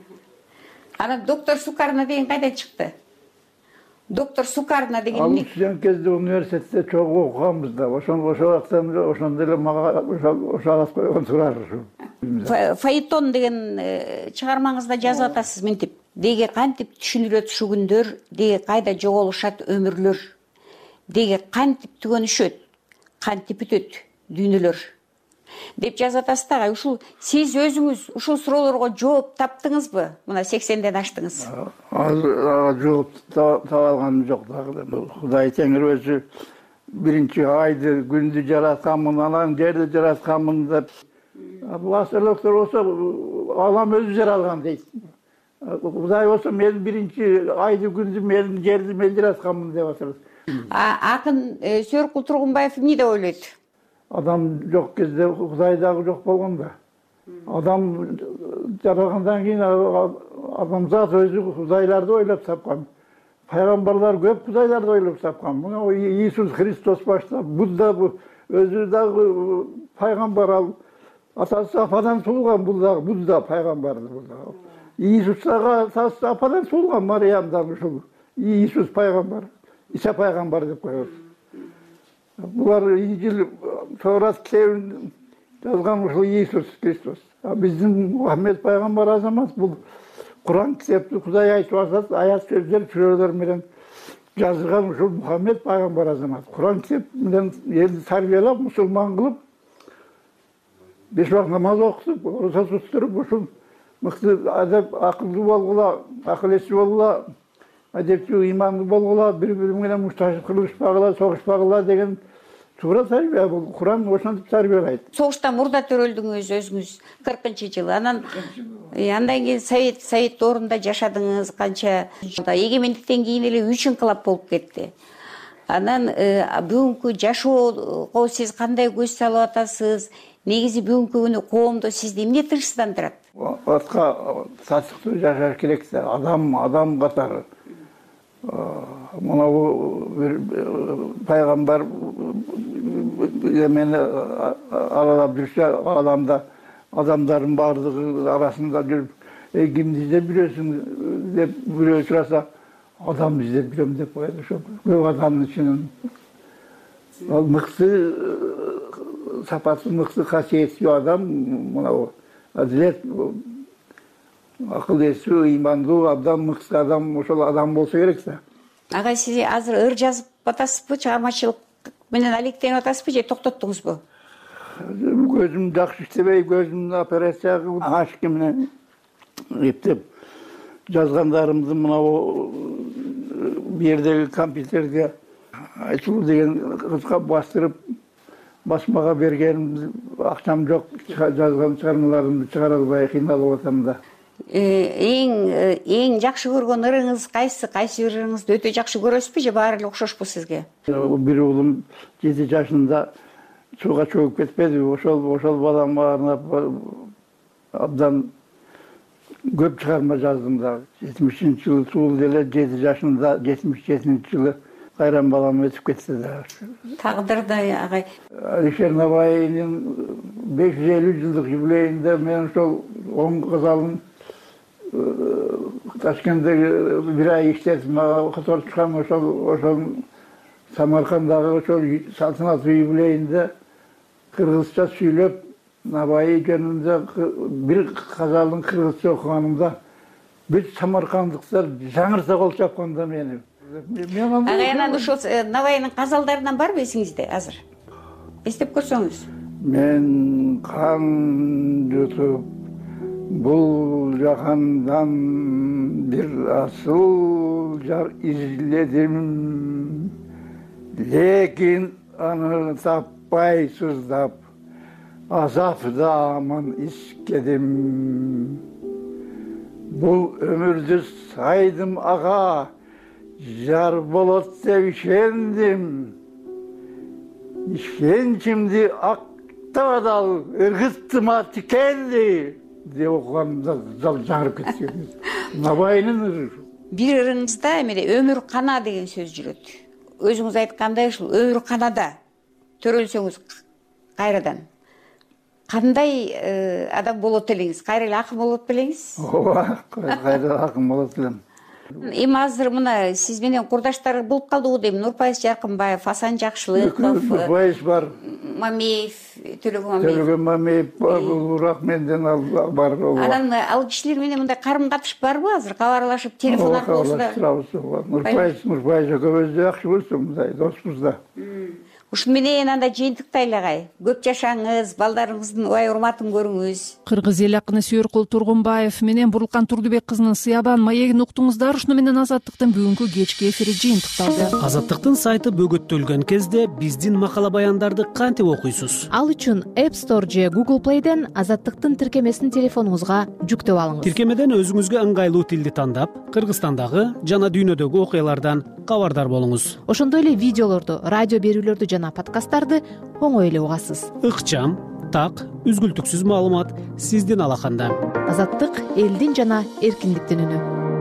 Анан доктор Сукарна деген кайдан чыкты? Доктор Сукарна деген ал студент кезде университетте чогуу окуганбыз да, ошон ошол вактан ошондо эле мага ошо алып койгон турар ушу. Фаэтон деген чыгармаңызда жазып атасыз мынтип. Деги кантип түшүнүлөт ушу күндөр, деги кайда жоголушат өмүрлөр, деги кантип түгөнүшөт, кантип бүтөт дүйнөлөр деп жазып атасыз да. Ушул сиз өзүңүз ушул суроолорго жооп таптыңызбы? Мына сексенден аштыңыз. Азыр жооп таба алганым жок дагы. Кудай Теңир өзү биринчи айды, күндү жаратканмын, анан жерди жаратканмын деп. Бул астрологдор болсо алам өзү жаралган дейт. Кудай болсо мен биринчи айды, күндү, мен жерди мен жаратканмын деп атат. Акын Сөркул Тургунбаев эмне деп ойлойт? Адам жок кезде Кудай дагы жок болгон да. Адам жаралгандан кийин адамзат өзү Кудайларды ойлоп тапкан. Пайгамбарлар көп Кудайларды ойлоп тапкан. Мына Иисус Христос баштап, Будда өзү дагы пайгамбар, ал атасы ападан туулган, бул дагы Будда пайгамбар. Иисус дагы атасы ападан туулган, Мариямдан ушул Иисус пайгамбар, Иса пайгамбар деп коет. Булар Инжил, Торат китебин жазган ушул Иисус Христос. Биздин Мухаммед пайгамбар азамат бул Куран китепти Кудай айтып атат, аят сөздөр, сүрөлөр менен жазылган ушул Мухаммед пайгамбар азамат. Куран китеп менен элди тарбиялап, мусулман кылып, беш убак намаз окутуп, ораза туттуруп, ушул мыкты адеп, акылдуу болгула, акыл эси болгула, адептүү, имандуу болгула, бири-бири менен мушташып кылышпагыла, согушпагыла деген туура тарбия. Бул Куран ошентип тарбиялайт. Согуштан мурда төрөлдүңүз өзүңүз кыркынчы жылы. Анан андан кийин Совет Совет доорунда жашадыңыз канча. Эгемендиктен кийин эле үч инкылап болуп кетти. Анан бүгүнкү жашоого сиз кандай көз салып атасыз? Негизи бүгүнкү күнү коомдо сизди эмне тынчсыздандырат? Атка сатыктуу жашаш керек да. Адам адам катары. Мына бул пайгамбар мени аралап жүрсө, адамда адамдардын баардыгы арасында жүрүп, кимди издеп жүрөсүң деп бирөө сураса, адам издеп жүрөм деп коет. Ошо көп адамдын ичинен ал мыкты сапаты, мыкты касиеттүү адам, мына адилет, акыл эсүү, имандуу адам, мыкты адам, ошол адам болсо керек да. Ага, сиз азыр ыр жазып атасызбы, чыгармачылык менен алектенип атасызбы же токтоттуңузбу? Көзүм жакшы иштебей, көзүмдү операция кылып, ашки менен эптеп жазгандарымды мына бу жердеги компьютерге Айтылуу деген кызга бастырып, басмага бергеним, акчам жок, жазган чыгармаларымды чыгара албай кыйналып атам да. Эң эң жакшы көргөн ырыңыз кайсы? Кайсы ырыңызды өтө жакшы көрөсүзбү же баары эле окшошпу сизге? Бир уулум жети жашында сууга чөгүп кетпеди. Ошол ошол балама арнап абдан көп чыгарма жаздым да. жетимишинчи жылы туулду эле, жети жашында, жетимиш жетинчи жылы кайран балам өтүп кетти да. Тагдырдай агай. Алишер Набайдын беш жүз элүү жылдык юбилейинде мен ошол оң кызалын Ташкенттеги бир ай иштетип, мага которуп чыккан ошол ошол Самаркандагы ошол салтанаттуу юбилейинде кыргызча сүйлөп, Набай жөнүндө бир казалын кыргызча окуганымда бүт самаркандыктар жаңырса кол чапканда мени. Агай, анан ушул Набайдын казалдарынан барбы эсиңизде азыр? Эстеп көрсөңүз. Мен кан жутуп бул жаһандан бир асыл жар изледим, лекин аны таппай сыздап, азапдамын искедим. Бул өмүрдү сайдым ага, жар болот деп ишендим. Ишенчимди актабадал, ыргыттыма тикенди деп окуганда жаңырып кетти. Набайдын ыры. Бир ырыңызда эмне өмүр кана деген сөз жүрөт. Өзүңүз айткандай ушул өмүр канада төрөлсөңүз кайрадан кандай адам болот элеңиз? Кайра эле акын болот белеңиз? ооба, кайра акын болот элем. Эми азыр мына сиз менен курдаштар болуп калдыгы дейм. Нурпайыз Жаркынбаев, Асан Жакшылыков, Нурпайыз бар, Мамеев, Төлөгөн Мамеев. Төлөгөн Мамеев улуураак менден бар. Анан ал кишилер менен мындай карым катыш барбы азыр? Кабарлашып, телефон аркылуу да? Кабарлашып, Нурпайыз, Нурпайыз экөөбүз жакшы болсо мындай доспуз да. Ушун менен анда жыйынтыктайлы агай. Көп жашаңыз, балдарыңыздын убай урматын көрүңүз. Кыргыз эл акыны Сүйөркул Тургунбаев менен Бурурлкан Турдубек кызынын Сыябан маегин уктуңуздар. Ушуну менен Азаттыктын бүгүнкү кечки эфири жыйынтыкталды. Азаттыктын сайты бөгөттөлгөн кезде биздин макала баяндарды кантип окуйсуз? Ал үчүн App Store же Google Play'ден Азаттыктын тиркемесин телефонуңузга жүктөп алыңыз. Тиркемеден өзүңүзгө ыңгайлуу тилди тандап, Кыргызстандагы жана дүйнөдөгү окуялардан кабардар болуңуз. Ошондой эле видеолорду, радио берүүлөрдү жана подкасттарды оңой эле угасыз. Ыкчам, так, үзгүлтүксүз маалымат сиздин алаканда. Азаттык — элдин жана эркиндиктин үнү.